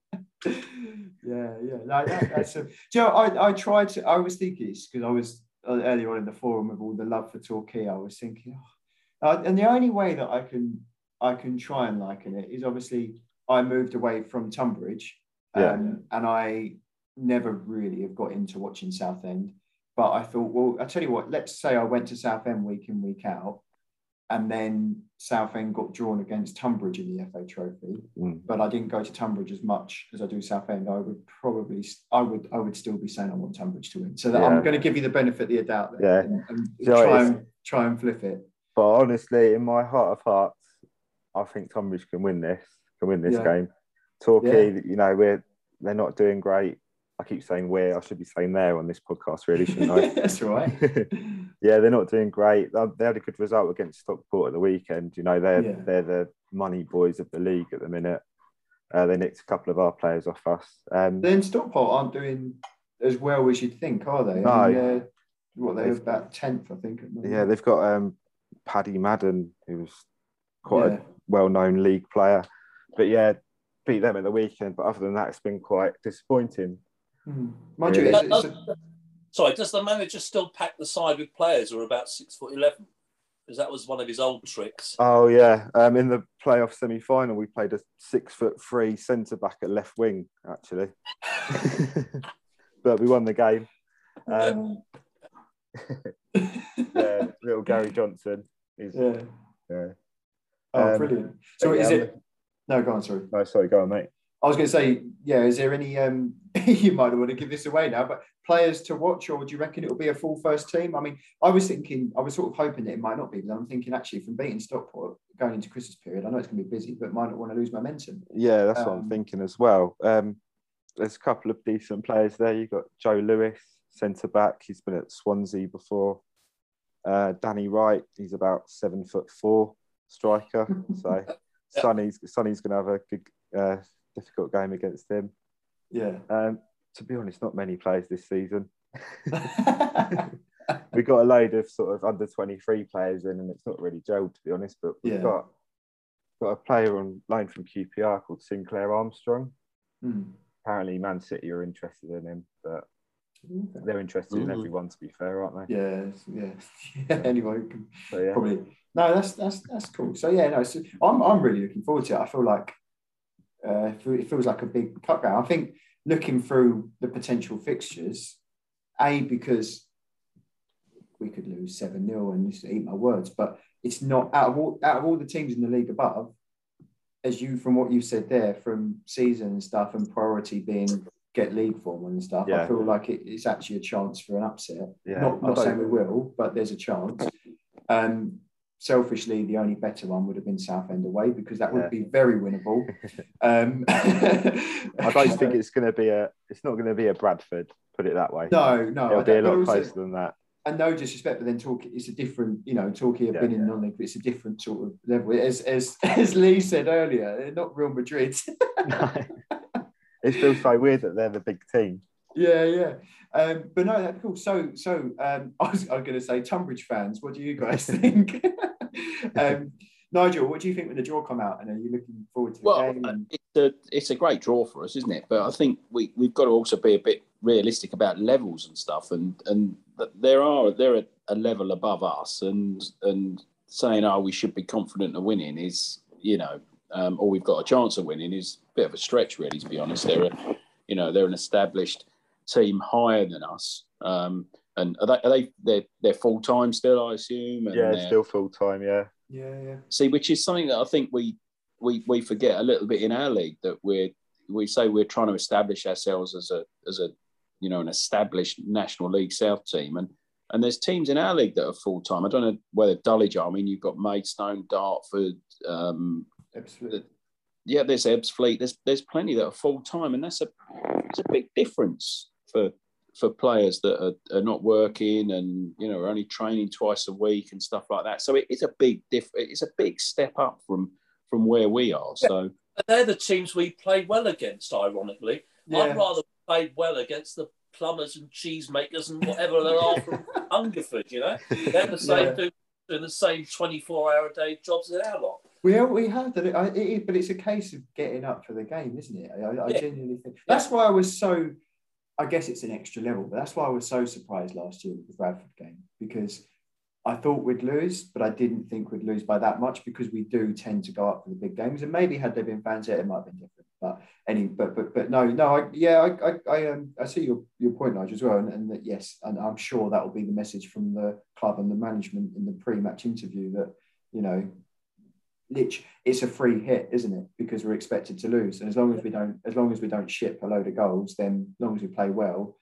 yeah. No, that, that's a. Do you know, I I tried to. I was thinking it's because I was earlier on in the forum with all the love for Torquay. I was thinking, oh. uh, and the only way that I can I can try and liken it is obviously. I moved away from Tonbridge um, yeah. and I never really have got into watching Southend. But I thought, well, I tell you what, let's say I went to Southend week in, week out, and then Southend got drawn against Tonbridge in the F A Trophy. Mm. But I didn't go to Tonbridge as much as I do Southend. I would probably, I would, I would still be saying I want Tonbridge to win. So that yeah. I'm going to give you the benefit of the doubt there, yeah. and, and so try and try and flip it. But honestly, in my heart of hearts, I think Tonbridge can win this. Can win this yeah. game. Torquay, yeah. you know, we're they're not doing great. I keep saying we're. I should be saying they're on this podcast, really, shouldn't I? That's right. Yeah, they're not doing great. They had a good result against Stockport at the weekend. You know, they're yeah. they're the money boys of the league at the minute. Uh, they nicked a couple of our players off us. Um, then Stockport aren't doing as well as you'd think, are they? No. I mean, uh, what they're about tenth, I think. Yeah, they've got um, Paddy Madden, who's quite yeah. a well-known league player. But yeah, beat them at the weekend. But other than that, it's been quite disappointing. Mm. Mind really. you, it's, it's a... Sorry, does the manager still pack the side with players who are about six foot eleven? Because that was one of his old tricks. Oh yeah, um, in the playoff semi-final, we played a six foot three centre back at left wing, actually. But we won the game. Um, yeah, little Gary Johnson. He's, yeah. Yeah. Oh, um, brilliant. So is yeah, it... No, go on, sorry. No, sorry, go on, mate. I was going to say, yeah, is there any... Um, you might want to give this away now, but players to watch, or do you reckon it'll be a full first team? I mean, I was thinking, I was sort of hoping that it might not be, but I'm thinking, actually, from beating Stockport, going into Christmas period, I know it's going to be busy, but might not want to lose momentum. Yeah, that's um, what I'm thinking as well. Um, there's a couple of decent players there. You've got Joe Lewis, centre-back. He's been at Swansea before. Uh, Danny Wright, he's about seven foot four striker. So Sonny's Sonny's going to have a good, uh, difficult game against him. Yeah. Um, to be honest, not many players this season. We've got a load of sort of under twenty-three players in, and it's not really gelled, to be honest. But we've yeah. got got a player on loan from Q P R called Sinclair Armstrong. Mm. Apparently, Man City are interested in him, but they're interested mm. in everyone. To be fair, aren't they? Yeah, yeah. yeah. Anyway, so, yeah. probably no. That's that's that's cool. So yeah, no. So I'm I'm really looking forward to it. I feel like uh, it feels like a big cut down. I think looking through the potential fixtures, A, because we could lose seven nil and just eat my words, but it's not out of all out of all the teams in the league above, as you from what you said there, from season and stuff and priority being get league form and stuff, yeah. I feel like it, it's actually a chance for an upset. Yeah, Not not saying we will, but there's a chance. Um, selfishly, the only better one would have been Southend away, because that would Yeah. be very winnable. Um, I don't think it's going to be a. It's not going to be a Bradford. Put it that way. No, no, It'll I be a don't- but lot also- closer than that. And no disrespect, but then Torquay, it's a different, you know, Torquay have Yeah, been in yeah. non-league, but it's a different sort of level. As as as Lee said earlier, they're not Real Madrid. No. It feels so weird that they're the big team. Yeah, yeah. Um, but no, that's cool. So, so um, I was, I was going to say, Tunbridge fans, what do you guys think? um, Nigel, what do you think when the draw come out? And are you looking forward to the Well, game? And... it's a it's a great draw for us, isn't it? But I think we we've got to also be a bit realistic about levels and stuff, and and there are they're a, a level above us, and and saying oh we should be confident of winning is, you know, um, or we've got a chance of winning is a bit of a stretch, really, to be honest. They're a, you know, they're an established team higher than us. Um, and are they, are they they're, they're full time still, I assume? And Yeah, they're- still full time. Yeah. Yeah, yeah. See, which is something that I think we we we forget a little bit in our league, that we're we say we're trying to establish ourselves as a as a you know an established National League South team, and and there's teams in our league that are full time. I don't know whether Dulwich are. I mean, you've got Maidstone, Dartford. Um, Absolutely. yeah, there's Ebbsfleet. There's there's plenty that are full time, and that's a it's a big difference for for players that are, are not working and, you know, are only training twice a week and stuff like that. So it, it's a big diff. It's a big step up from from where we are. So But they're the teams we played well against, ironically. Yeah. I'd rather play well against the plumbers and cheesemakers and whatever there are from Hungerford, you know? They're the same, Yeah. doing, doing the same twenty-four hour a day jobs as our lot. We have, we have done it, I, it, but it's a case of getting up for the game, isn't it? I, I Yeah. genuinely think that's why I was so. I guess it's an extra level, but that's why I was so surprised last year with the Bradford game, because I thought we'd lose, but I didn't think we'd lose by that much, because we do tend to go up for the big games. And maybe had there been fans there, it might have been different. But any, but but but no, no, I, yeah, I I I, um, I see your your point, Nigel, as well, and, and that yes, and I'm sure that will be the message from the club and the management in the pre-match interview, that, you know, Lich, it's a free hit, isn't it? Because we're expected to lose, and as long as we don't, as long as we don't ship a load of goals, then as long as we play well.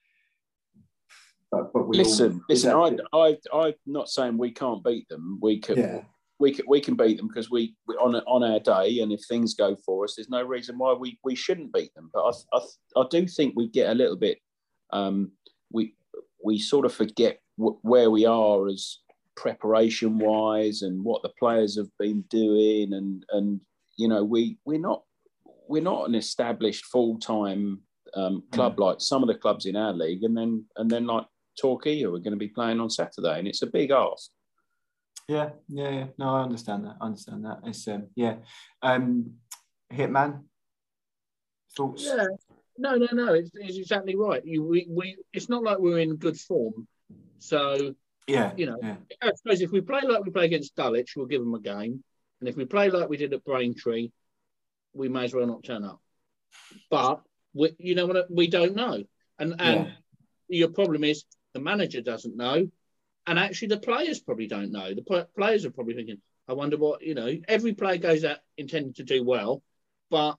But but we listen, all, listen. exactly. I I I'm not saying we can't beat them. We can. Yeah. We can, we can beat them because we, we on on our day, and if things go for us, there's no reason why we, we shouldn't beat them. But I, I I do think we get a little bit um, we we sort of forget w- where we are as preparation wise and what the players have been doing, and and you know we we're not we're not an established full time um, club like some of the clubs in our league, and then and then like Torquay, who are going to be playing on Saturday, and it's a big ask. Yeah, yeah, yeah. No, I understand that. I understand that. It's um, yeah. Um, Hitman. Thoughts? Yeah, no, no, no. It's, it's exactly right. You, we, we. It's not like we're in good form. So Yeah. you know, Yeah. I suppose if we play like we play against Dulwich, we'll give them a game, and if we play like we did at Braintree, we may as well not turn up. But we, you know what? We don't know, and and Yeah. your problem is the manager doesn't know. And actually, the players probably don't know. The pl- players are probably thinking, I wonder what, you know, every player goes out intending to do well, but,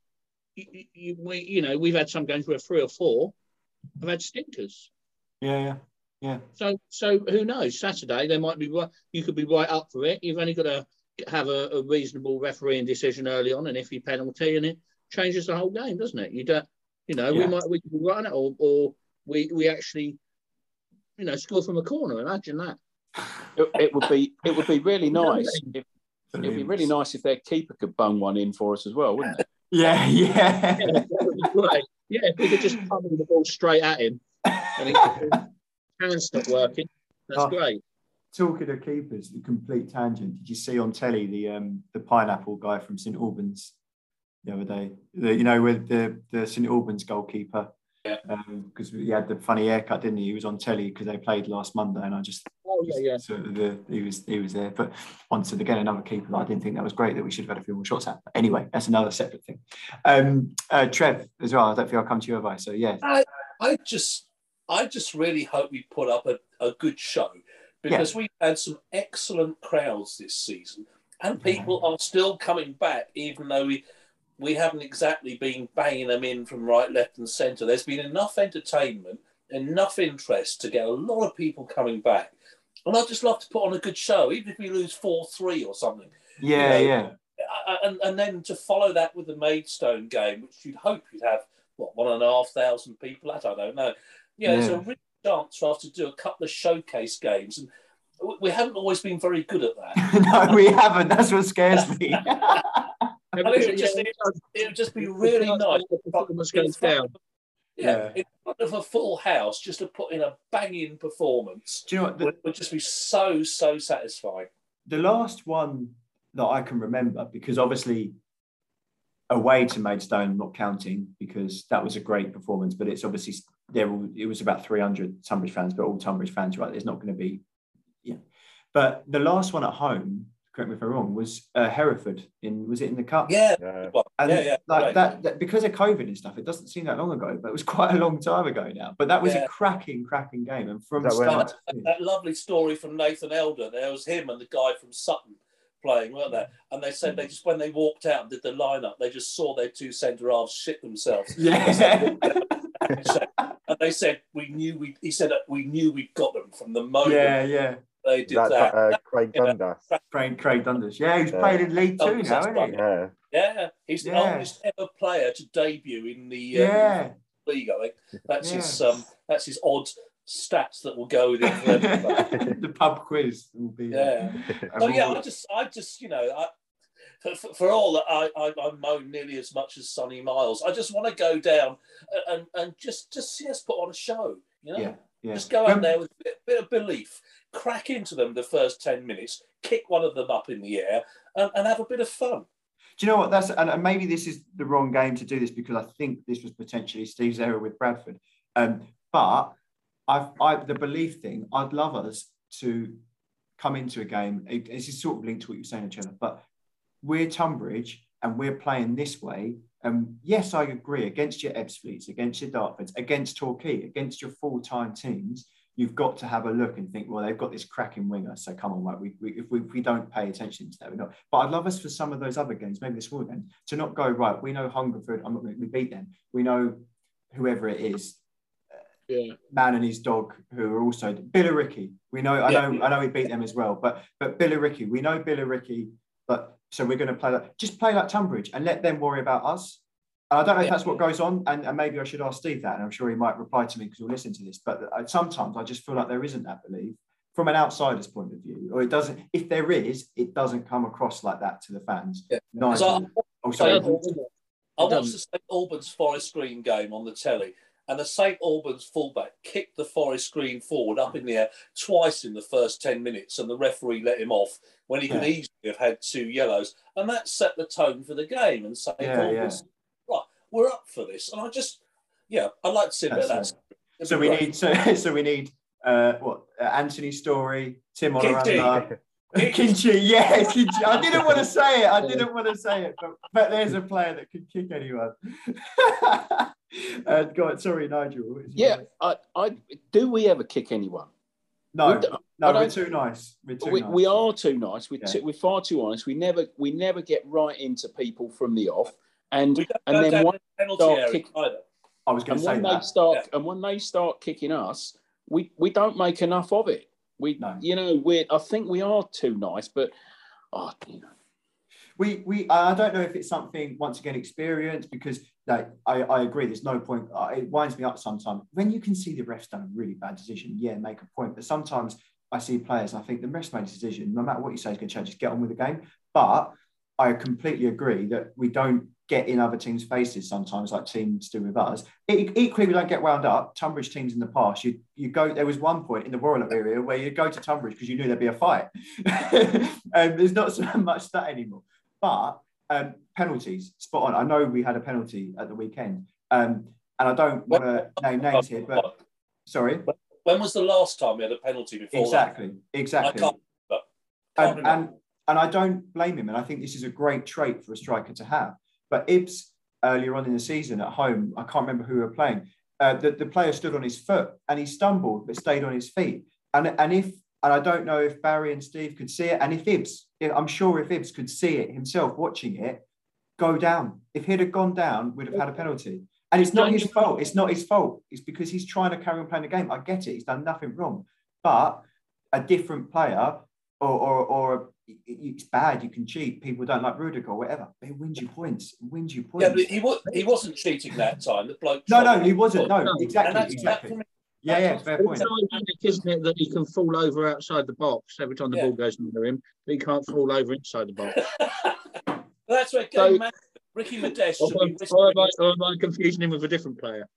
you, you, we, you know, we've had some games where three or four have had stinkers. Yeah. Yeah. Yeah. So, so who knows? Saturday, they might be right. You could be right up for it. You've only got to have a, a reasonable refereeing decision early on, and iffy penalty, and it changes the whole game, doesn't it? You don't, you know, Yeah. we might we could be right on it, or, or we, we actually, you know, score from a corner. Imagine that. It, it would be it would be really nice. If, it'd be really nice if their keeper could bung one in for us as well, wouldn't it? Yeah. Yeah. Yeah, that would be great. Yeah, if we could just pummel the ball straight at him and his hands stop working, that's Oh. great. Talking of keepers, the complete tangent. Did you see on telly the um the pineapple guy from St Albans the other day? The, you know, with the the St Albans goalkeeper. Yeah. Because he had the funny haircut, didn't he? He was on telly because they played last Monday, and I just Oh yeah, yeah. sort of the, he was he was there. But onto again another keeper that I didn't think that was great, that we should have had a few more shots at. But anyway, that's another separate thing. Um, uh, Trev as well. I don't think I'll come to you, have I? So yeah, I, I just I just really hope we put up a, a good show, because we've had some excellent crowds this season, and people are still coming back, even though we we haven't exactly been banging them in from right, left and centre. There's been enough entertainment, enough interest to get a lot of people coming back. And I'd just love to put on a good show, even if we lose four three or something. Yeah, you know, yeah. And, and then to follow that with the Maidstone game, which you'd hope you'd have, what, one and a half thousand people at, I don't know. You know, yeah. It's a real chance for us to do a couple of showcase games. And we haven't always been very good at that. No, we haven't. That's what scares me. And it, would just, it, it would just be really nice. The performance goes down. Yeah, yeah, in front of a full house, just to put in a banging performance. Do you know what? The, would just be so, so satisfying. The last one that I can remember, because obviously away to Maidstone, not counting, because that was a great performance, but it's obviously, there. It was about three hundred Tunbridge fans, but all Tunbridge fans, right? There's not going to be, yeah. But the last one at home, correct me if I'm wrong, was uh, Hereford in, was it in the Cup? Yeah. yeah. And yeah, yeah, like right. that, that, because of COVID and stuff, it doesn't seem that long ago, but it was quite a long time ago now. But that was yeah. a cracking, cracking game. And from start that, that, that lovely story from Nathan Elder, there was him and the guy from Sutton playing, weren't there? And they said they just, when they walked out and did the lineup, they just saw their two centre halves shit themselves. Yeah. And they said, we knew we, he said, we knew we'd got them from the moment. Yeah, yeah. They did that. that. Uh, Craig Dundas. Craig, Craig Dundas. Yeah, he's yeah. played in League Two now, isn't he? Yeah. Yeah. He's the yeah. oldest ever player to debut in the uh, yeah. league, I think. That's yeah. his um, that's his odd stats that will go with it forever. The pub quiz will be. Yeah. So yeah, I just, I just, you know, I, for, for all that I, I, I moan nearly as much as Sonny Miles, I just want to go down and and just just see us put on a show. You know, yeah. Yeah. Just go out there with a bit, bit of belief, crack into them the first ten minutes, kick one of them up in the air, and, and have a bit of fun. Do you know what? That's and, and maybe this is the wrong game to do this, because I think this was potentially Steve's error with Bradford. Um, but I've I, the belief thing. I'd love us to come into a game. It, this is sort of linked to what you were saying, Chella, but we're Tunbridge and we're playing this way. Um, yes, I agree. Against your Ebbsfleets, against your Dartfords, against Torquay, against your full-time teams, you've got to have a look and think, well, they've got this cracking winger, so come on, right? We, we, if, we, if we don't pay attention to that, we're not. But I'd love us for some of those other games, maybe this weekend, to not go, right, we know Hungerford, I'm not going to beat them. We know whoever it is, yeah. Man and his dog, who are also Billericay. We know, I know, yeah. I know we beat them as well, but but Billericay, we know Billericay, but so we're going to play that. Just play like Tunbridge and let them worry about us. And I don't know if that's what goes on, and, and maybe I should ask Steve that, and I'm sure he might reply to me because he'll listen to this. But sometimes I just feel like there isn't that belief from an outsider's point of view, or it doesn't. If there is, it doesn't come across like that to the fans. Yeah. Nice. I, oh, sorry. I, I watched the Saint Albans Forest Green game on the telly, and the Saint Albans fullback kicked the Forest Green forward up in the air twice in the first ten minutes, and the referee let him off when he could yeah. easily have had two yellows, and that set the tone for the game. And Saint yeah, Albans. Yeah. Right, we're up for this, and I just, yeah, I'd like to see a bit of that. So we need, so so we need, uh, what? Uh, Anthony Story, Tim Onoranda, Kinchi, yeah, Kinchi. I didn't want to say it. I didn't want to say it, but, but there's a player that can kick anyone. uh, go on, sorry, Nigel. Yeah, I, I do. We ever kick anyone? No, we, no, we're too nice. We're too we, nice. We are too nice. We're, yeah. too, we're far too honest. We never, we never get right into people from the off. And we and then one start kick, either. I was going to say when that. They start, yeah. And when they start kicking us, we, we don't make enough of it. We, no. you know, we I think we are too nice, but oh, you know. We we I don't know if it's something once again experience, because like I, I agree. There's no point. Uh, it winds me up sometimes when you can see the ref's done a really bad decision. Yeah, make a point. But sometimes I see players. I think the ref's made a decision. No matter what you say is going to change. Just get on with the game. But I completely agree that we don't get in other teams' faces sometimes, like teams do with us. It, equally, we don't get wound up. Tunbridge teams in the past, you you go. There was one point in the Royal area where you go to Tunbridge because you knew there'd be a fight, and there's not so much that anymore. But um, penalties, spot on. I know we had a penalty at the weekend, um, and I don't want to name names here, but sorry. When was the last time we had a penalty before? Exactly, that? exactly. I can't, can't and, and and I don't blame him, and I think this is a great trait for a striker to have. But Ibs, earlier on in the season at home, I can't remember who we were playing, uh, the, the player stood on his foot and he stumbled but stayed on his feet. And, and if and I don't know if Barry and Steve could see it, and if Ibs, I'm sure if Ibs could see it himself watching it, go down. If he'd have gone down, we'd have had a penalty. And it's not his fault. It's not his fault. It's because he's trying to carry on playing the game. I get it. He's done nothing wrong. But a different player, or or, or it's bad, you can cheat, people don't like Rudiger or whatever, but it wins you points. It wins you points. Yeah, but he, was, he wasn't cheating that time. The bloke no, no, he wasn't. No, no. exactly, exactly. That, yeah, yeah, fair point. It's isn't it that he can fall over outside the box every time the yeah. ball goes under him, but he can't fall over inside the box. well, that's where So, game man, Ricky Modesto. Or, or, am I, or am I confusing him with a different player?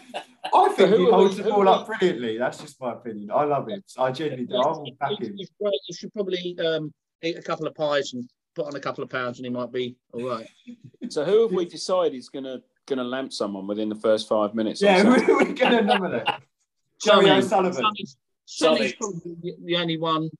I think he holds we, the ball up brilliantly. That's just my opinion. I love him. I genuinely do. I will back him. He's great. You should probably um, eat a couple of pies and put on a couple of pounds, and he might be all right. So, who have we decided is going to going to lamp someone within the first five minutes? Yeah, we're, we're going to nominate Joey O'Sullivan. Sonny's, Sonny's probably the only one.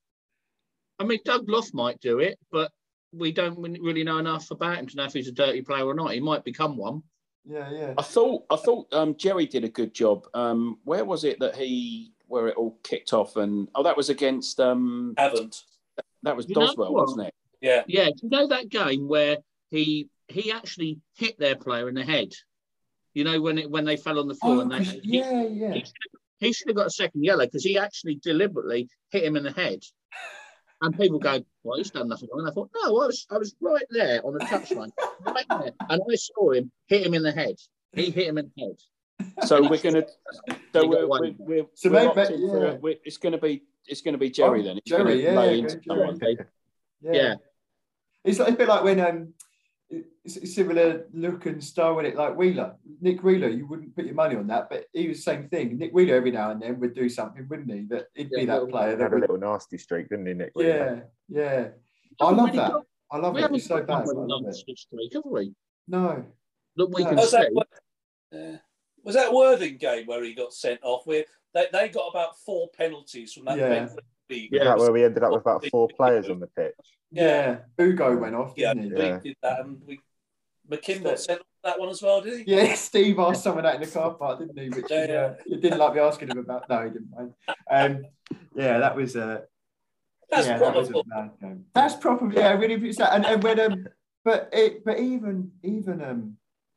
I mean, Doug Loft might do it, but we don't really know enough about him to know if he's a dirty player or not. He might become one. Yeah, yeah. I thought I thought um, Jerry did a good job. Um, where was it that he where it all kicked off? And oh, that was against um, Haven't. That was You Doswell, wasn't it? Yeah, yeah. Do you know that game where he he actually hit their player in the head? You know when it when they fell on the floor Oh, and they yeah, he, yeah. He, he should have got a second yellow because he actually deliberately hit him in the head. And people go, well, he's done nothing wrong. And I thought, no, I was I was right there on the touchline, right there, and I saw him hit him in the head. He hit him in the head. So we're gonna, so we're, we're, we're, So we're maybe, opting yeah. for, we're, it's gonna be it's gonna be Jerry Oh, then. It's Jerry, gonna yeah, lay yeah, into go someone. Jerry. Yeah. Yeah. It's like, a bit like when um, it's a similar look and style when it like Wheeler, Nick Wheeler. You wouldn't put your money on that, but he was the same thing. Nick Wheeler every now and then would do something, wouldn't he? That he'd Yeah, be that player He that had a would. little nasty streak, didn't he, Nick? Yeah, yeah. I love Really that. got- I love We it. haven't It's so got bad. one but I love with it. a streak, have we? No. Look, we No. can was see. that, uh, was that Worthing game where he got sent off? Where they, they got about four penalties from that Yeah. Brentford league. Is Yeah. that where we ended up with about four players on the pitch? Yeah. Ugo went off, Yeah, didn't he? we Yeah. did that, and we McKim got sent off that one as well, did he? Yeah, Steve asked some of that in the car park, didn't he? Which Yeah, he, yeah. uh, he didn't like me asking him about. No, he didn't mind. Um, yeah, that was uh, That's yeah, that was probable. a bad game. That's probably yeah, really appreciate that. And, and when um, but it, but even even um,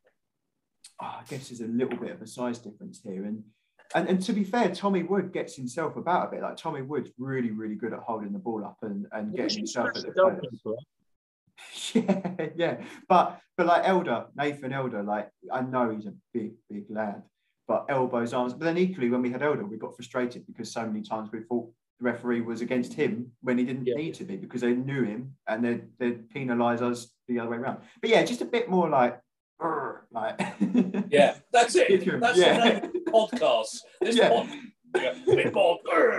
oh, I guess there's a little bit of a size difference here, and and and to be fair, Tommy Wood gets himself about a bit. Like Tommy Wood's really really good at holding the ball up and and getting himself at the players. Yeah, yeah, but but like Elder, Nathan Elder, like I know he's a big, big lad, but elbows, arms. But then equally, when we had Elder, we got frustrated because so many times we thought the referee was against him when he didn't Yeah. need to be because they knew him and they'd, they'd penalise us the other way around. But yeah, just a bit more like, "Urgh," like Yeah, that's it. Give him- That's yeah. the name of the podcast. This Yeah. pod, yeah, a bit more.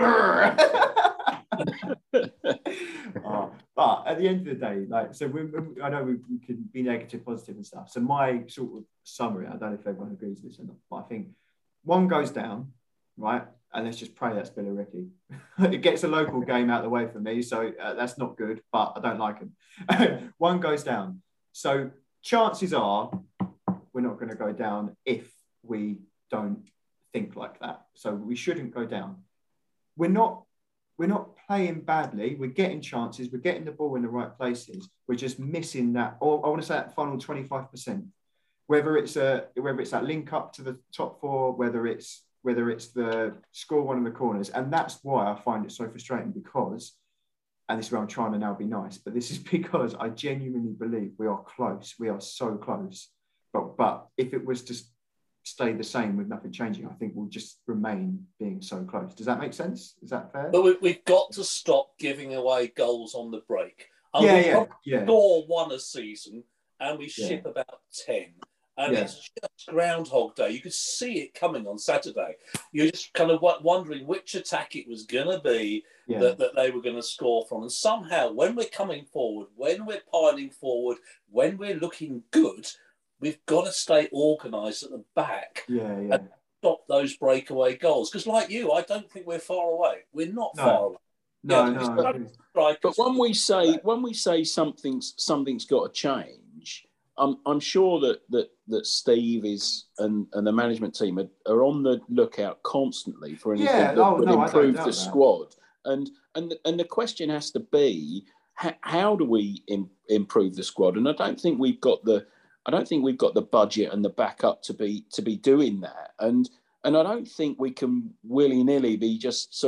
Oh, but at the end of the day, like, so we, we, I know we, we can be negative, positive, and stuff. So my sort of summary, I don't know if everyone agrees with this or not, but I think one goes down, right, and let's just pray that's Billericay. It gets a local game out of the way for me, so uh, that's not good. But I don't like him. One goes down, so chances are we're not going to go down if we don't think like that. So we shouldn't go down. We're not. We're not playing badly. We're getting chances. We're getting the ball in the right places. We're just missing that. Or I want to say that final twenty-five percent. Whether it's a whether it's that link up to the top four, whether it's whether it's the score one in the corners, and that's why I find it so frustrating because, and this is where I'm trying to now be nice, but this is because I genuinely believe we are close. We are so close. But but if it was to stay the same with nothing changing, I think we'll just remain being so close. Does that make sense? Is that fair? But we, we've got to stop giving away goals on the break. And Yeah, we yeah, probably yeah. score one a season and we Yeah. ship about ten. And Yeah. it's just Groundhog Day. You could see it coming on Saturday. You're just kind of wa- wondering which attack it was going to be Yeah. that, that they were going to score from. And somehow, when we're coming forward, when we're piling forward, when we're looking good, we've got to stay organised at the back Yeah, yeah. and stop those breakaway goals. Because like you, I don't think we're far away. We're not No. far away. No, Yeah, no. it's I not- agree. Strikers- But when we say when we say something's something's got to change, I'm I'm sure that that that Steve is and, and the management team are, are on the lookout constantly for anything Yeah, that oh, would no, I don't improve doubt the that. squad. And and and the question has to be how, how do we im- improve the squad? And I don't think we've got the I don't think we've got the budget and the backup to be to be doing that. And and I don't think we can willy nilly be just sort of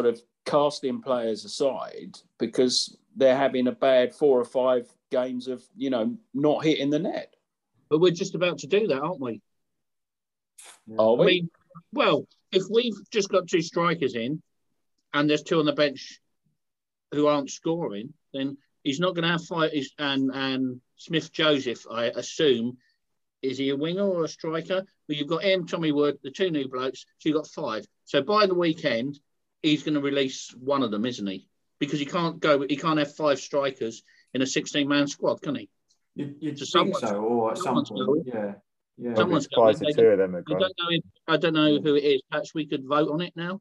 casting players aside because they're having a bad four or five games of, you know, not hitting the net. But we're just about to do that, aren't we? Yeah. Are we? I mean, well, if we've just got two strikers in and there's two on the bench who aren't scoring, then he's not going to have five. And, and Smith Joseph, I assume, is he a winger or a striker? But you've got him, Tommy Wood, the two new blokes, so you've got five. So by the weekend, he's going to release one of them, isn't he? Because he can't go, he can't have five strikers in a sixteen-man squad, can he? You, you'd so think so, or at some point, going. yeah. Yeah. Someone's going. They, two of them are gone. I don't know. If, I don't know who it is. Perhaps we could vote on it now.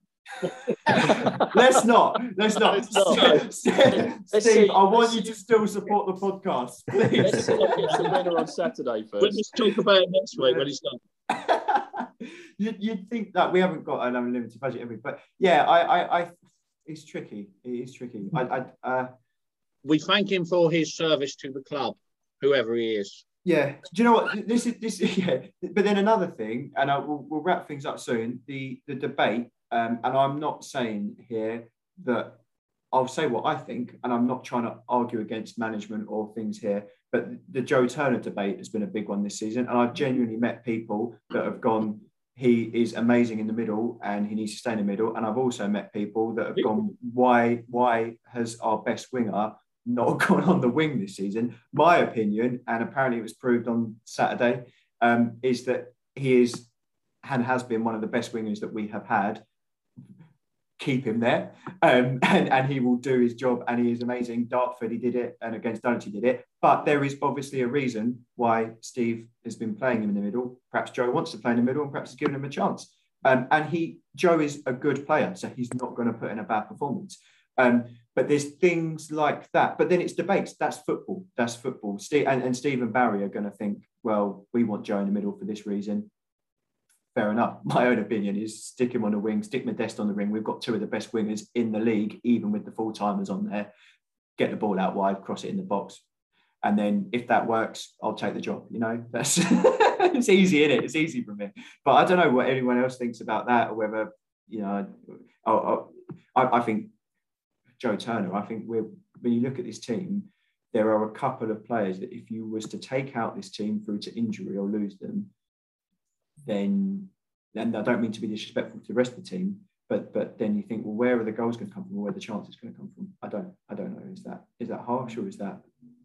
Let's not. Let's not. Let's not. Steve, Steve I want you to still support the podcast, please. Let's see who gets the winner on Saturday first. We'll just talk about it next week when it's done. you'd, you'd think that we haven't got an unlimited budget, have we? But yeah, I, I, I, it's tricky. It is tricky. I, I, uh, we thank him for his service to the club, whoever he is. Yeah. Do you know what? This is this. Yeah. But then another thing, and I, we'll, we'll wrap things up soon. The the debate, um, and I'm not saying here that I'll say what I think, and I'm not trying to argue against management or things here. But the Joe Turner debate has been a big one this season, and I've genuinely met people that have gone, he is amazing in the middle, and he needs to stay in the middle. And I've also met people that have gone, why why has our best winger not gone on the wing this season? My opinion, and apparently it was proved on Saturday, um, is that he is and has been one of the best wingers that we have had. Keep him there, um, and, and he will do his job, and he is amazing. Dartford, he did it, and against Dunwich, he did it. But there is obviously a reason why Steve has been playing him in the middle. Perhaps Joe wants to play in the middle, and perhaps he's given him a chance. Um, and he, Joe is a good player, so he's not going to put in a bad performance. Um, but there's things like that. But then it's debates. That's football. That's football. Steve, and, and Steve and Barry are going to think, well, we want Joe in the middle for this reason. Fair enough. My own opinion is stick him on the wing, stick Modeste on the ring. We've got two of the best wingers in the league, even with the full-timers on there. Get the ball out wide, cross it in the box. And then if that works, I'll take the job. You know, that's it's easy, isn't it? It's easy for me. But I don't know what anyone else thinks about that, or whether, you know, I, I, I think Joe Turner, I think we're, when you look at this team, there are a couple of players that if you was to take out this team through to injury or lose them, then, and I don't mean to be disrespectful to the rest of the team, but but then you think, well, where are the goals going to come from, or where are the chances going to come from? I don't, I don't know. Is that is that harsh, or is that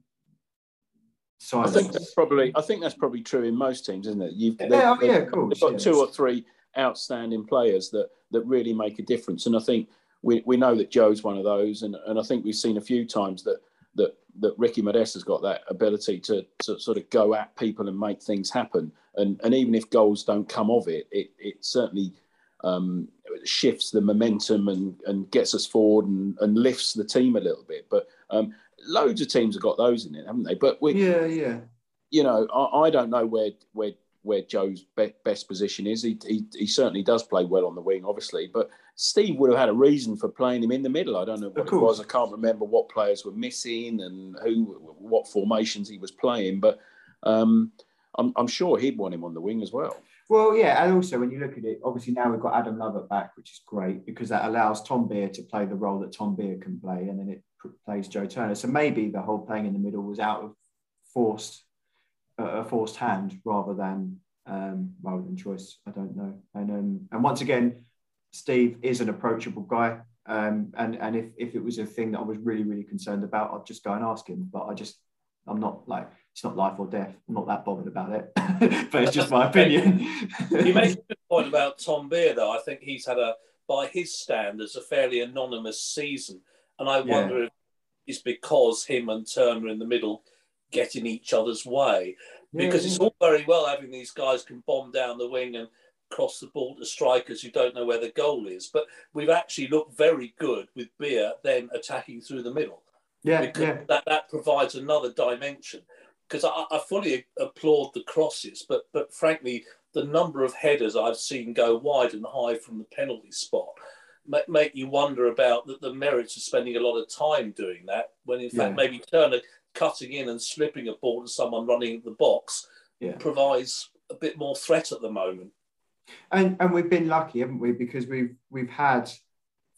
silence? I think that's probably, I think that's probably true in most teams, isn't it? You've, yeah, oh, yeah, of course. They've got yeah. two or three outstanding players that that really make a difference, and I think we we know that Joe's one of those, and and I think we've seen a few times that that that Ricky Modeste has got that ability to, to sort of go at people and make things happen. And and even if goals don't come of it, it it certainly um, shifts the momentum and, and gets us forward and, and lifts the team a little bit. But um, loads of teams have got those in it, haven't they? But we, yeah, yeah. You know, I, I don't know where where where Joe's be, best position is. He, he he certainly does play well on the wing, obviously, but Steve would have had a reason for playing him in the middle. I don't know what it was. I can't remember what players were missing and who, what formations he was playing, but um, I'm, I'm sure he'd want him on the wing as well. Well, yeah, and also when you look at it, obviously now we've got Adam Lovett back, which is great because that allows Tom Beer to play the role that Tom Beer can play, and then it plays Joe Turner. So maybe the whole playing in the middle was out of forced, uh, a forced hand rather than um, rather than choice. I don't know. And um, and once again, Steve is an approachable guy. Um, and and if, if it was a thing that I was really, really concerned about, I'd just go and ask him. But I just, I'm not like, it's not life or death. I'm not that bothered about it. But it's just my opinion. You make a good point about Tom Beer, though. I think he's had a, by his standards, a fairly anonymous season. And I wonder yeah. if it's because him and Turner in the middle get in each other's way. Yeah, because yeah. it's all very well having these guys can bomb down the wing and cross the ball to strikers who don't know where the goal is. But we've actually looked very good with Beer then attacking through the middle. Yeah, because yeah. That, that provides another dimension. Because I, I fully applaud the crosses, but but frankly, the number of headers I've seen go wide and high from the penalty spot make, make you wonder about the, the merits of spending a lot of time doing that, when in fact yeah. maybe Turner cutting in and slipping a ball to someone running at the box yeah. provides a bit more threat at the moment. And and we've been lucky, haven't we? Because we've we've had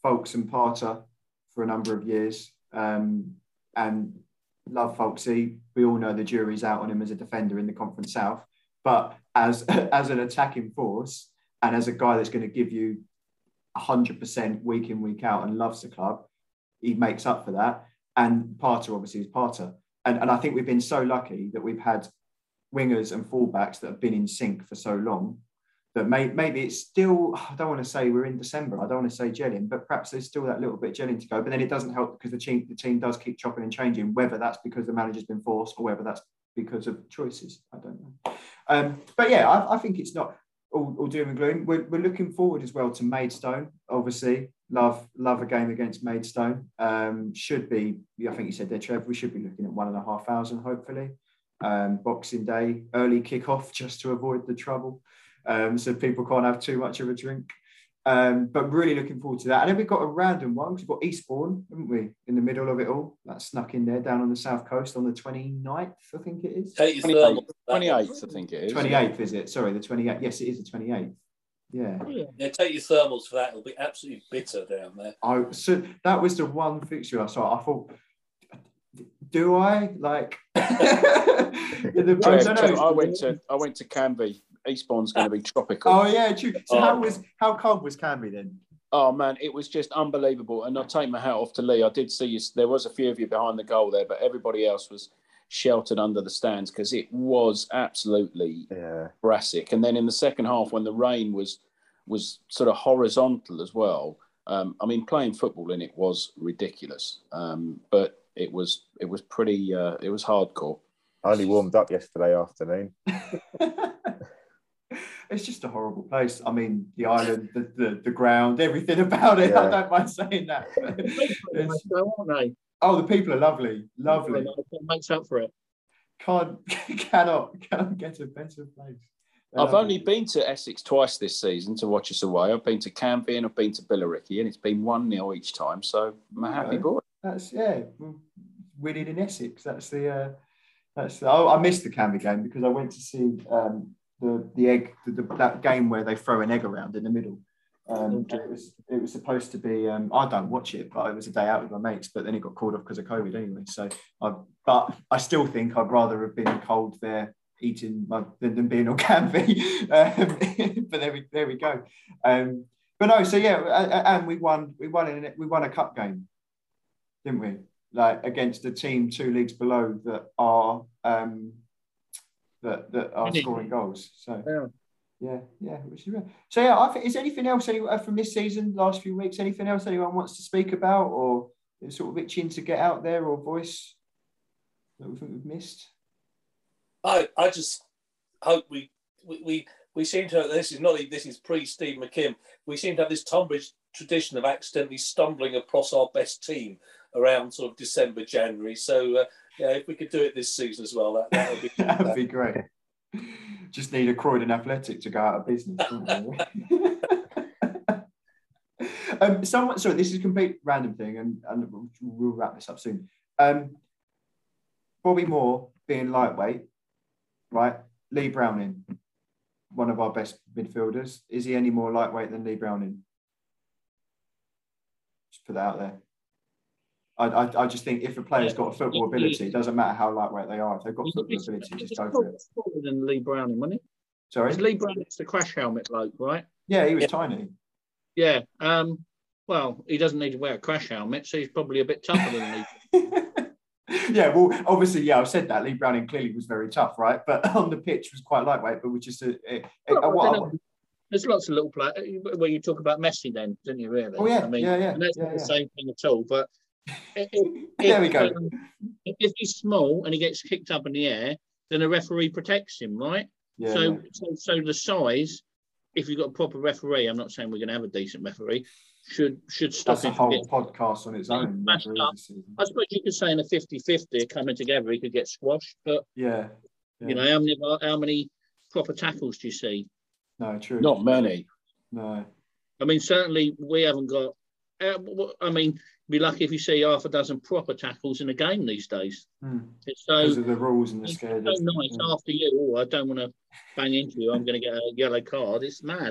Folks and Parter for a number of years, um, and love Folksy. We all know the jury's out on him as a defender in the Conference South, but as as an attacking force and as a guy that's going to give you one hundred percent week in, week out and loves the club, he makes up for that. And Parter obviously is Parter. And, and I think we've been so lucky that we've had wingers and fullbacks that have been in sync for so long that may, maybe it's still, I don't want to say we're in December, I don't want to say gelling, but perhaps there's still that little bit of gelling to go. But then it doesn't help because the team, the team does keep chopping and changing, whether that's because the manager's been forced or whether that's because of choices. I don't know. Um, but yeah, I, I think it's not all, all doom and gloom. We're, we're looking forward as well to Maidstone, obviously. Love, love a game against Maidstone. Um, should be, I think you said there, Trev, we should be looking at one and a half thousand, hopefully. Um, Boxing Day, early kick-off just to avoid the trouble. Um, so people can't have too much of a drink. Um, but really looking forward to that. And then we've got a random one. We've got Eastbourne, haven't we, in the middle of it all? That snuck in there down on the south coast on the twenty-ninth, I think it is. twenty-eighth, I think it is. twenty-eighth, is it? Sorry, the twenty-eighth. Yes, it is the twenty-eighth. Yeah. Yeah, take your thermals for that. It'll be absolutely bitter down there. I, so that was the one fixture I saw. I thought, do I? Like... the, I, I, know. I went to I went to Canby. Eastbourne's going to be tropical. Oh yeah, true. So oh. how was how cold was Canby then? Oh man, it was just unbelievable. And I'll take my hat off to Lee. I did see you. There was a few of you behind the goal there, but everybody else was sheltered under the stands because it was absolutely yeah. brassic. And then in the second half, when the rain was was sort of horizontal as well. Um, I mean, playing football in it was ridiculous, um, but it was it was pretty. Uh, it was hardcore. I only warmed up yesterday afternoon. It's just a horrible place. I mean, the island, the the, the ground, everything about it. Yeah. I don't mind saying that. Aren't oh, the people are lovely, lovely. It makes up for it. Can't cannot cannot get a better place. They're I've lovely. only been to Essex twice this season to watch us away. I've been to Canby and I've been to Billericay, and it's been one nil each time. So I'm a happy boy. That's yeah, winning in Essex. That's the. Uh, that's the, oh, I missed the Canby game because I went to see. Um, The, the egg, the, the, that game where they throw an egg around in the middle. Um, it was it was supposed to be. Um, I don't watch it, but it was a day out with my mates. But then it got called off because of COVID anyway. So, I, but I still think I'd rather have been cold there eating my, than, than being on Canby. Um, but there we there we go. Um, but no, so yeah, and we won. We won in we won a cup game, didn't we? Like against a team two leagues below that are. Um, That, that are scoring goals. So yeah, yeah, yeah. Which is real. So yeah, I think is anything else any, from this season, last few weeks? Anything else anyone wants to speak about, or is sort of itching to get out there, or voice that we think we've missed? I I just hope we we we, we seem to have, this is not this is pre Steve McKim. We seem to have this Tonbridge tradition of accidentally stumbling across our best team around sort of December, January. So. Uh, Yeah, if we could do it this season as well, that that would be that would be great. Just need a Croydon Athletic to go out of business. um, someone, sorry, this is a complete random thing, and, and we'll wrap this up soon. Um, Bobby Moore being lightweight, right? Lee Browning, one of our best midfielders. Is he any more lightweight than Lee Browning? Just put that out there. I, I, I just think if a player's got a football ability, it doesn't matter how lightweight they are. If they've got football ability, just go for it. Taller than Lee Browning, wasn't he? Sorry? Lee Browning's the crash helmet bloke, right? Yeah, he was yeah. tiny. Yeah. Um, well, he doesn't need to wear a crash helmet, so he's probably a bit tougher than Lee. Yeah, well, obviously, yeah, I've said that. Lee Browning clearly was very tough, right? But on the pitch was quite lightweight, but was just a... a, a, well, a what, there's lots of little players. Well, you talk about Messi then, didn't you, really? Oh, yeah, I mean, yeah, yeah. And that's yeah, not yeah. the same thing at all, but... If, there we if, go. Um, if he's small and he gets kicked up in the air, then the referee protects him, right? Yeah, so, yeah. so, so the size, if you've got a proper referee, I'm not saying we're going to have a decent referee, should should stop That's a him. whole getting, podcast on its own. I suppose you could say in a fifty-fifty coming together, he could get squashed, but yeah, yeah. you know, how many how many proper tackles do you see? No, true. Not many. No. I mean, certainly we haven't got. Uh, I mean, be lucky if you see half a dozen proper tackles in a game these days. Hmm. It's so because of the rules and the scale. So nice yeah. After you, oh, I don't want to bang into you. I'm going to get a yellow card. It's mad, isn't it?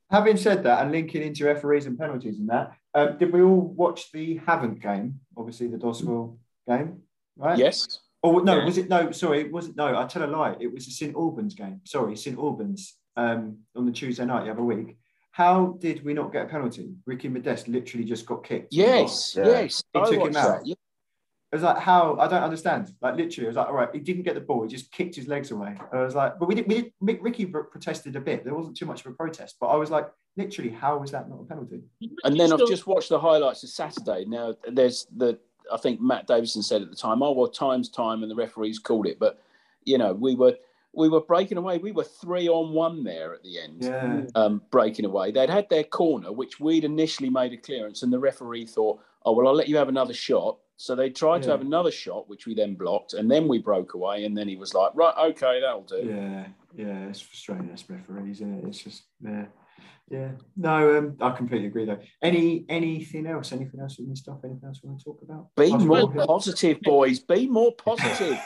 Having said that, and linking into referees and penalties and that, um, did we all watch the Havant game? Obviously, the Doswell game, right? Yes. Oh no, yeah. was it no? Sorry, was it no? I tell a lie. It was the Saint Albans game. Sorry, Saint Albans um, on the Tuesday night the other week. How did we not get a penalty? Ricky Modeste literally just got kicked. Yes, Yeah. yes. He I took him watched out. that. Yeah. It was like, how? I don't understand. Like, literally, I was like, all right, he didn't get the ball. He just kicked his legs away. I was like, but we did, we did, Ricky protested a bit. There wasn't too much of a protest, but I was like, literally, how was that not a penalty? And then I've just watched the highlights of Saturday. Now, there's the, I think Matt Davison said at the time, oh, well, time's time, and the referees called it. But, you know, we were we were breaking away. We were three on one there at the end, yeah. um, breaking away. They'd had their corner, which we'd initially made a clearance, and the referee thought, oh, well, I'll let you have another shot. So they tried yeah. to have another shot, which we then blocked, and then we broke away, and then he was like, right, okay, that'll do. Yeah, yeah, it's frustrating, that's referees, isn't it? It's just, yeah. Yeah, no, um, I completely agree though. Any anything else? Anything else we missed off? Anything else we want to talk about? Be more positive, boys. Be more positive.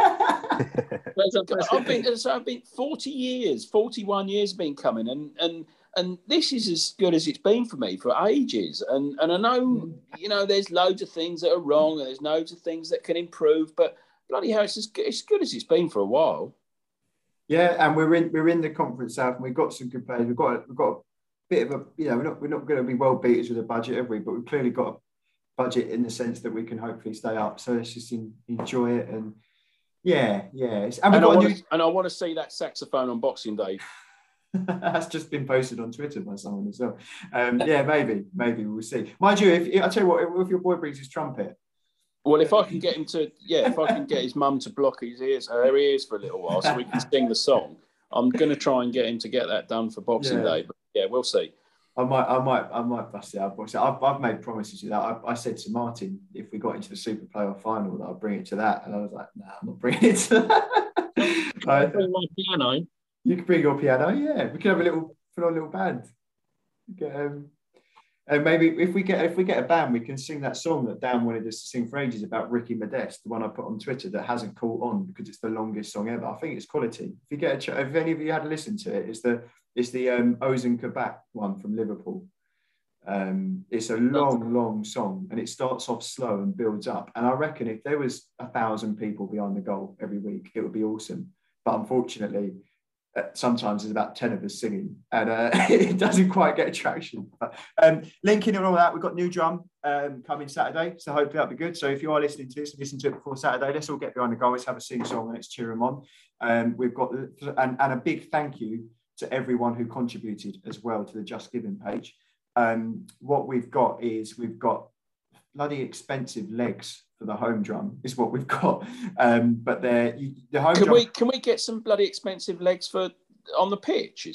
I've been, so I've been forty years, forty-one years been coming, and and and this is as good as it's been for me for ages. And and I know, you know, there's loads of things that are wrong, and there's loads of things that can improve. But bloody hell, it's as good, as good as it's been for a while. Yeah, and we're in we're in the Conference South, and we've got some good players. We've got we've got a bit of a, you know, we're not we're not going to be world beaters with a budget, have we? But we've clearly got a budget in the sense that we can hopefully stay up. So let's just in, enjoy it, and yeah, yeah. It's, and, and, I got wanna, new... and I want to see that saxophone on Boxing Day. That's just been posted on Twitter by someone as well. Um, yeah, maybe, maybe we'll see. Mind you, if I tell you what, if your boy brings his trumpet. Well, if I can get him to, yeah, if I can get his mum to block his ears, her ears for a little while, so we can sing the song, I'm going to try and get him to get that done for Boxing yeah. Day. But yeah, we'll see. I might, I might, I might bust it out. I've, I've made promises to that. I, I said to Martin, if we got into the Super Playoff final, that I'd bring it to that, and I was like, no, nah, I'm not bringing it to that. I bring my piano. You can bring your piano, yeah. We can have a little, put on a little band. Get, um, and maybe if we get if we get a band, we can sing that song that Dan wanted us to sing for ages about Ricky Modeste, the one I put on Twitter that hasn't caught on because it's the longest song ever. I think it's quality. If you get a ch- if any of you had to listen to it, it's the it's the um, Ozan Kabak one from Liverpool. Um, it's a long, long song, and it starts off slow and builds up. And I reckon if there was a thousand people behind the goal every week, it would be awesome. But unfortunately, sometimes there's about ten of us singing, and uh, it doesn't quite get traction. But, um, linking and all that, we've got new drum um, coming Saturday, so hopefully that'll be good. So if you are listening to this, listen to it before Saturday. Let's all get behind the goal. Let's have a sing song and let's cheer them on. Um, we've got and, and a big thank you to everyone who contributed as well to the Just Giving page. Um, what we've got is we've got bloody expensive legs for the home drum is what we've got, um, but they're you, the home can drum. we can we get some bloody expensive legs for on the pitch?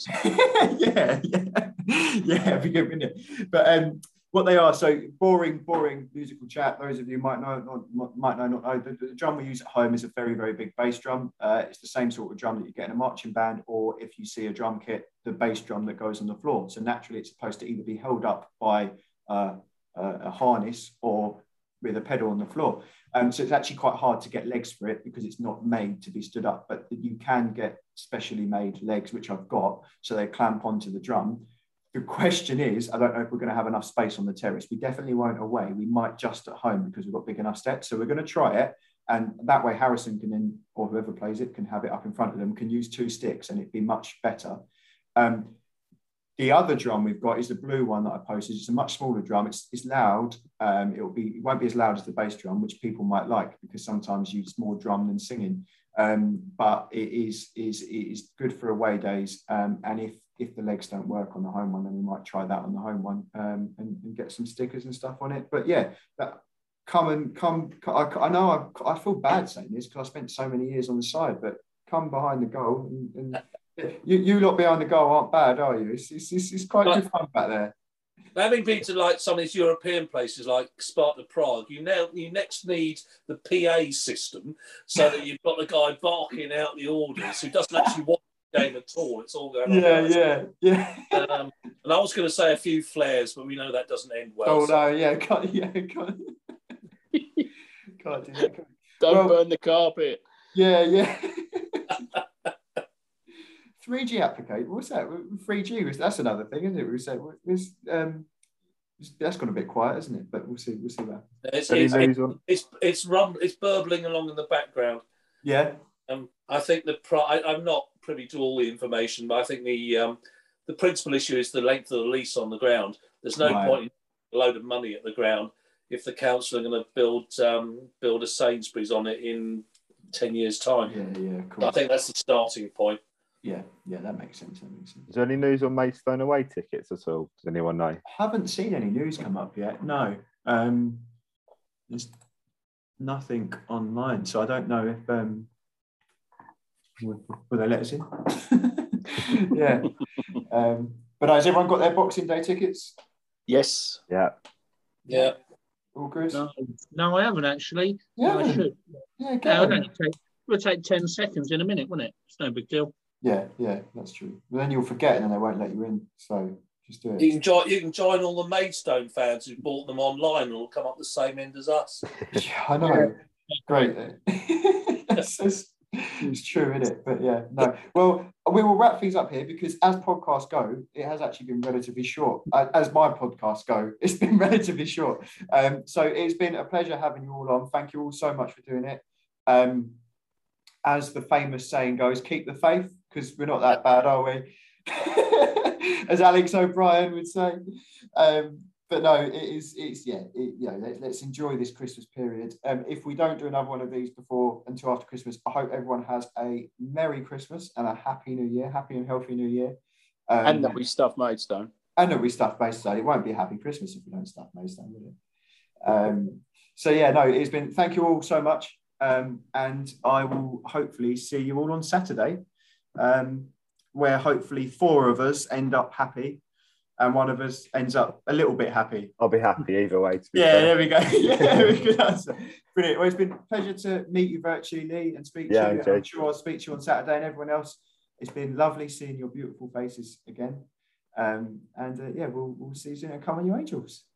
yeah, yeah, yeah, it'd be good, wouldn't it? But um, what they are, so boring, boring musical chat. Those of you might know, not, might know, not know. The, the drum we use at home is a very, very big bass drum. Uh, it's the same sort of drum that you get in a marching band, or if you see a drum kit, the bass drum that goes on the floor. So naturally, it's supposed to either be held up by uh, a, a harness or with a pedal on the floor. Um, so it's actually quite hard to get legs for it because it's not made to be stood up, but you can get specially made legs, which I've got, so they clamp onto the drum. The question is, I don't know if we're going to have enough space on the terrace. We definitely won't away. We might just at home because we've got big enough steps. So we're going to try it. And that way Harrison can then, or whoever plays it, can have it up in front of them, can use two sticks and it'd be much better. Um, The other drum we've got is the blue one that I posted. It's a much smaller drum. It's, it's loud. Um, it'll be, it won't be as loud as the bass drum, which people might like because sometimes you use more drum than singing. Um, but it is, is, it is good for away days. Um, and if, if the legs don't work on the home one, then we might try that on the home one um, and, and get some stickers and stuff on it. But yeah, that, come and come. I, I know I, I feel bad saying this because I spent so many years on the side, but come behind the goal and, and You, you lot behind the goal aren't bad, are you? It's, it's, it's quite but, good fun back there. Having been to like some of these European places like Sparta Prague, you now you next need the P A system so that you've got the guy barking out the orders who doesn't actually watch the game at all. It's all going on. Yeah, yeah, yeah. Um, and I was going to say a few flares, but we know that doesn't end well. Oh so. no, yeah, can't, yeah, can't, can't do that. Don't well, burn the carpet. Yeah, yeah. three G application. What's that? three G. That's another thing, isn't it? We said it's, um, that's gone a bit quiet, isn't it? But we'll see. We'll see that. It's it's, it's, it's, it's, rum, it's burbling along in the background. Yeah. Um, I think the pri- I, I'm not privy to all the information, but I think the um, the principal issue is the length of the lease on the ground. There's no right. point in a load of money at the ground if the council are going to build um, build a Sainsbury's on it in ten years' time. Yeah, yeah, cool. I think that's the starting point. Yeah, yeah, that makes sense. That makes sense. Is there any news on Maidstone away tickets at all? Does anyone know? I haven't seen any news come up yet. No, um, there's nothing online, so I don't know if um, will, will they let us in. Yeah, um, but has everyone got their Boxing Day tickets? Yes. Yeah. Yeah. All good. No, no I haven't actually. Yeah, no, I should. Yeah, go no, it'll take, it'll take ten seconds in a minute, wouldn't it? It's no big deal. Yeah, yeah, that's true. But then you'll forget and then they won't let you in. So just do it. You can join, you can join all the Maidstone fans who bought them online and will come up the same end as us. Yeah, I know. Yeah. Great. it's, it's, it's true, isn't it? But yeah, no. Well, we will wrap things up here because as podcasts go, it has actually been relatively short. As my podcasts go, it's been relatively short. Um, so it's been a pleasure having you all on. Thank you all so much for doing it. Um, as the famous saying goes, keep the faith, because we're not that bad, are we? As Alex O'Brien would say. Um, but no, it is, it's, yeah, it, you know, let, let's enjoy this Christmas period. Um, if we don't do another one of these before until after Christmas, I hope everyone has a Merry Christmas and a Happy New Year, happy and healthy New Year. Um, and that we stuff Maidstone. And that we stuff Maidstone. It won't be a Happy Christmas if we don't stuff Maidstone, will it? Um, so yeah, no, it's been, thank you all so much. Um, and I will hopefully see you all on Saturday, um, where hopefully four of us end up happy and one of us ends up a little bit happy. I'll be happy either way. To be yeah, fair. There we go. Yeah, very good answer. Brilliant. Well, it's been a pleasure to meet you virtually, Lee, and speak yeah, to you. okay. I'm sure I'll speak to you on Saturday and everyone else. It's been lovely seeing your beautiful faces again. Um, and uh, yeah, we'll, we'll see you soon and come on, you angels.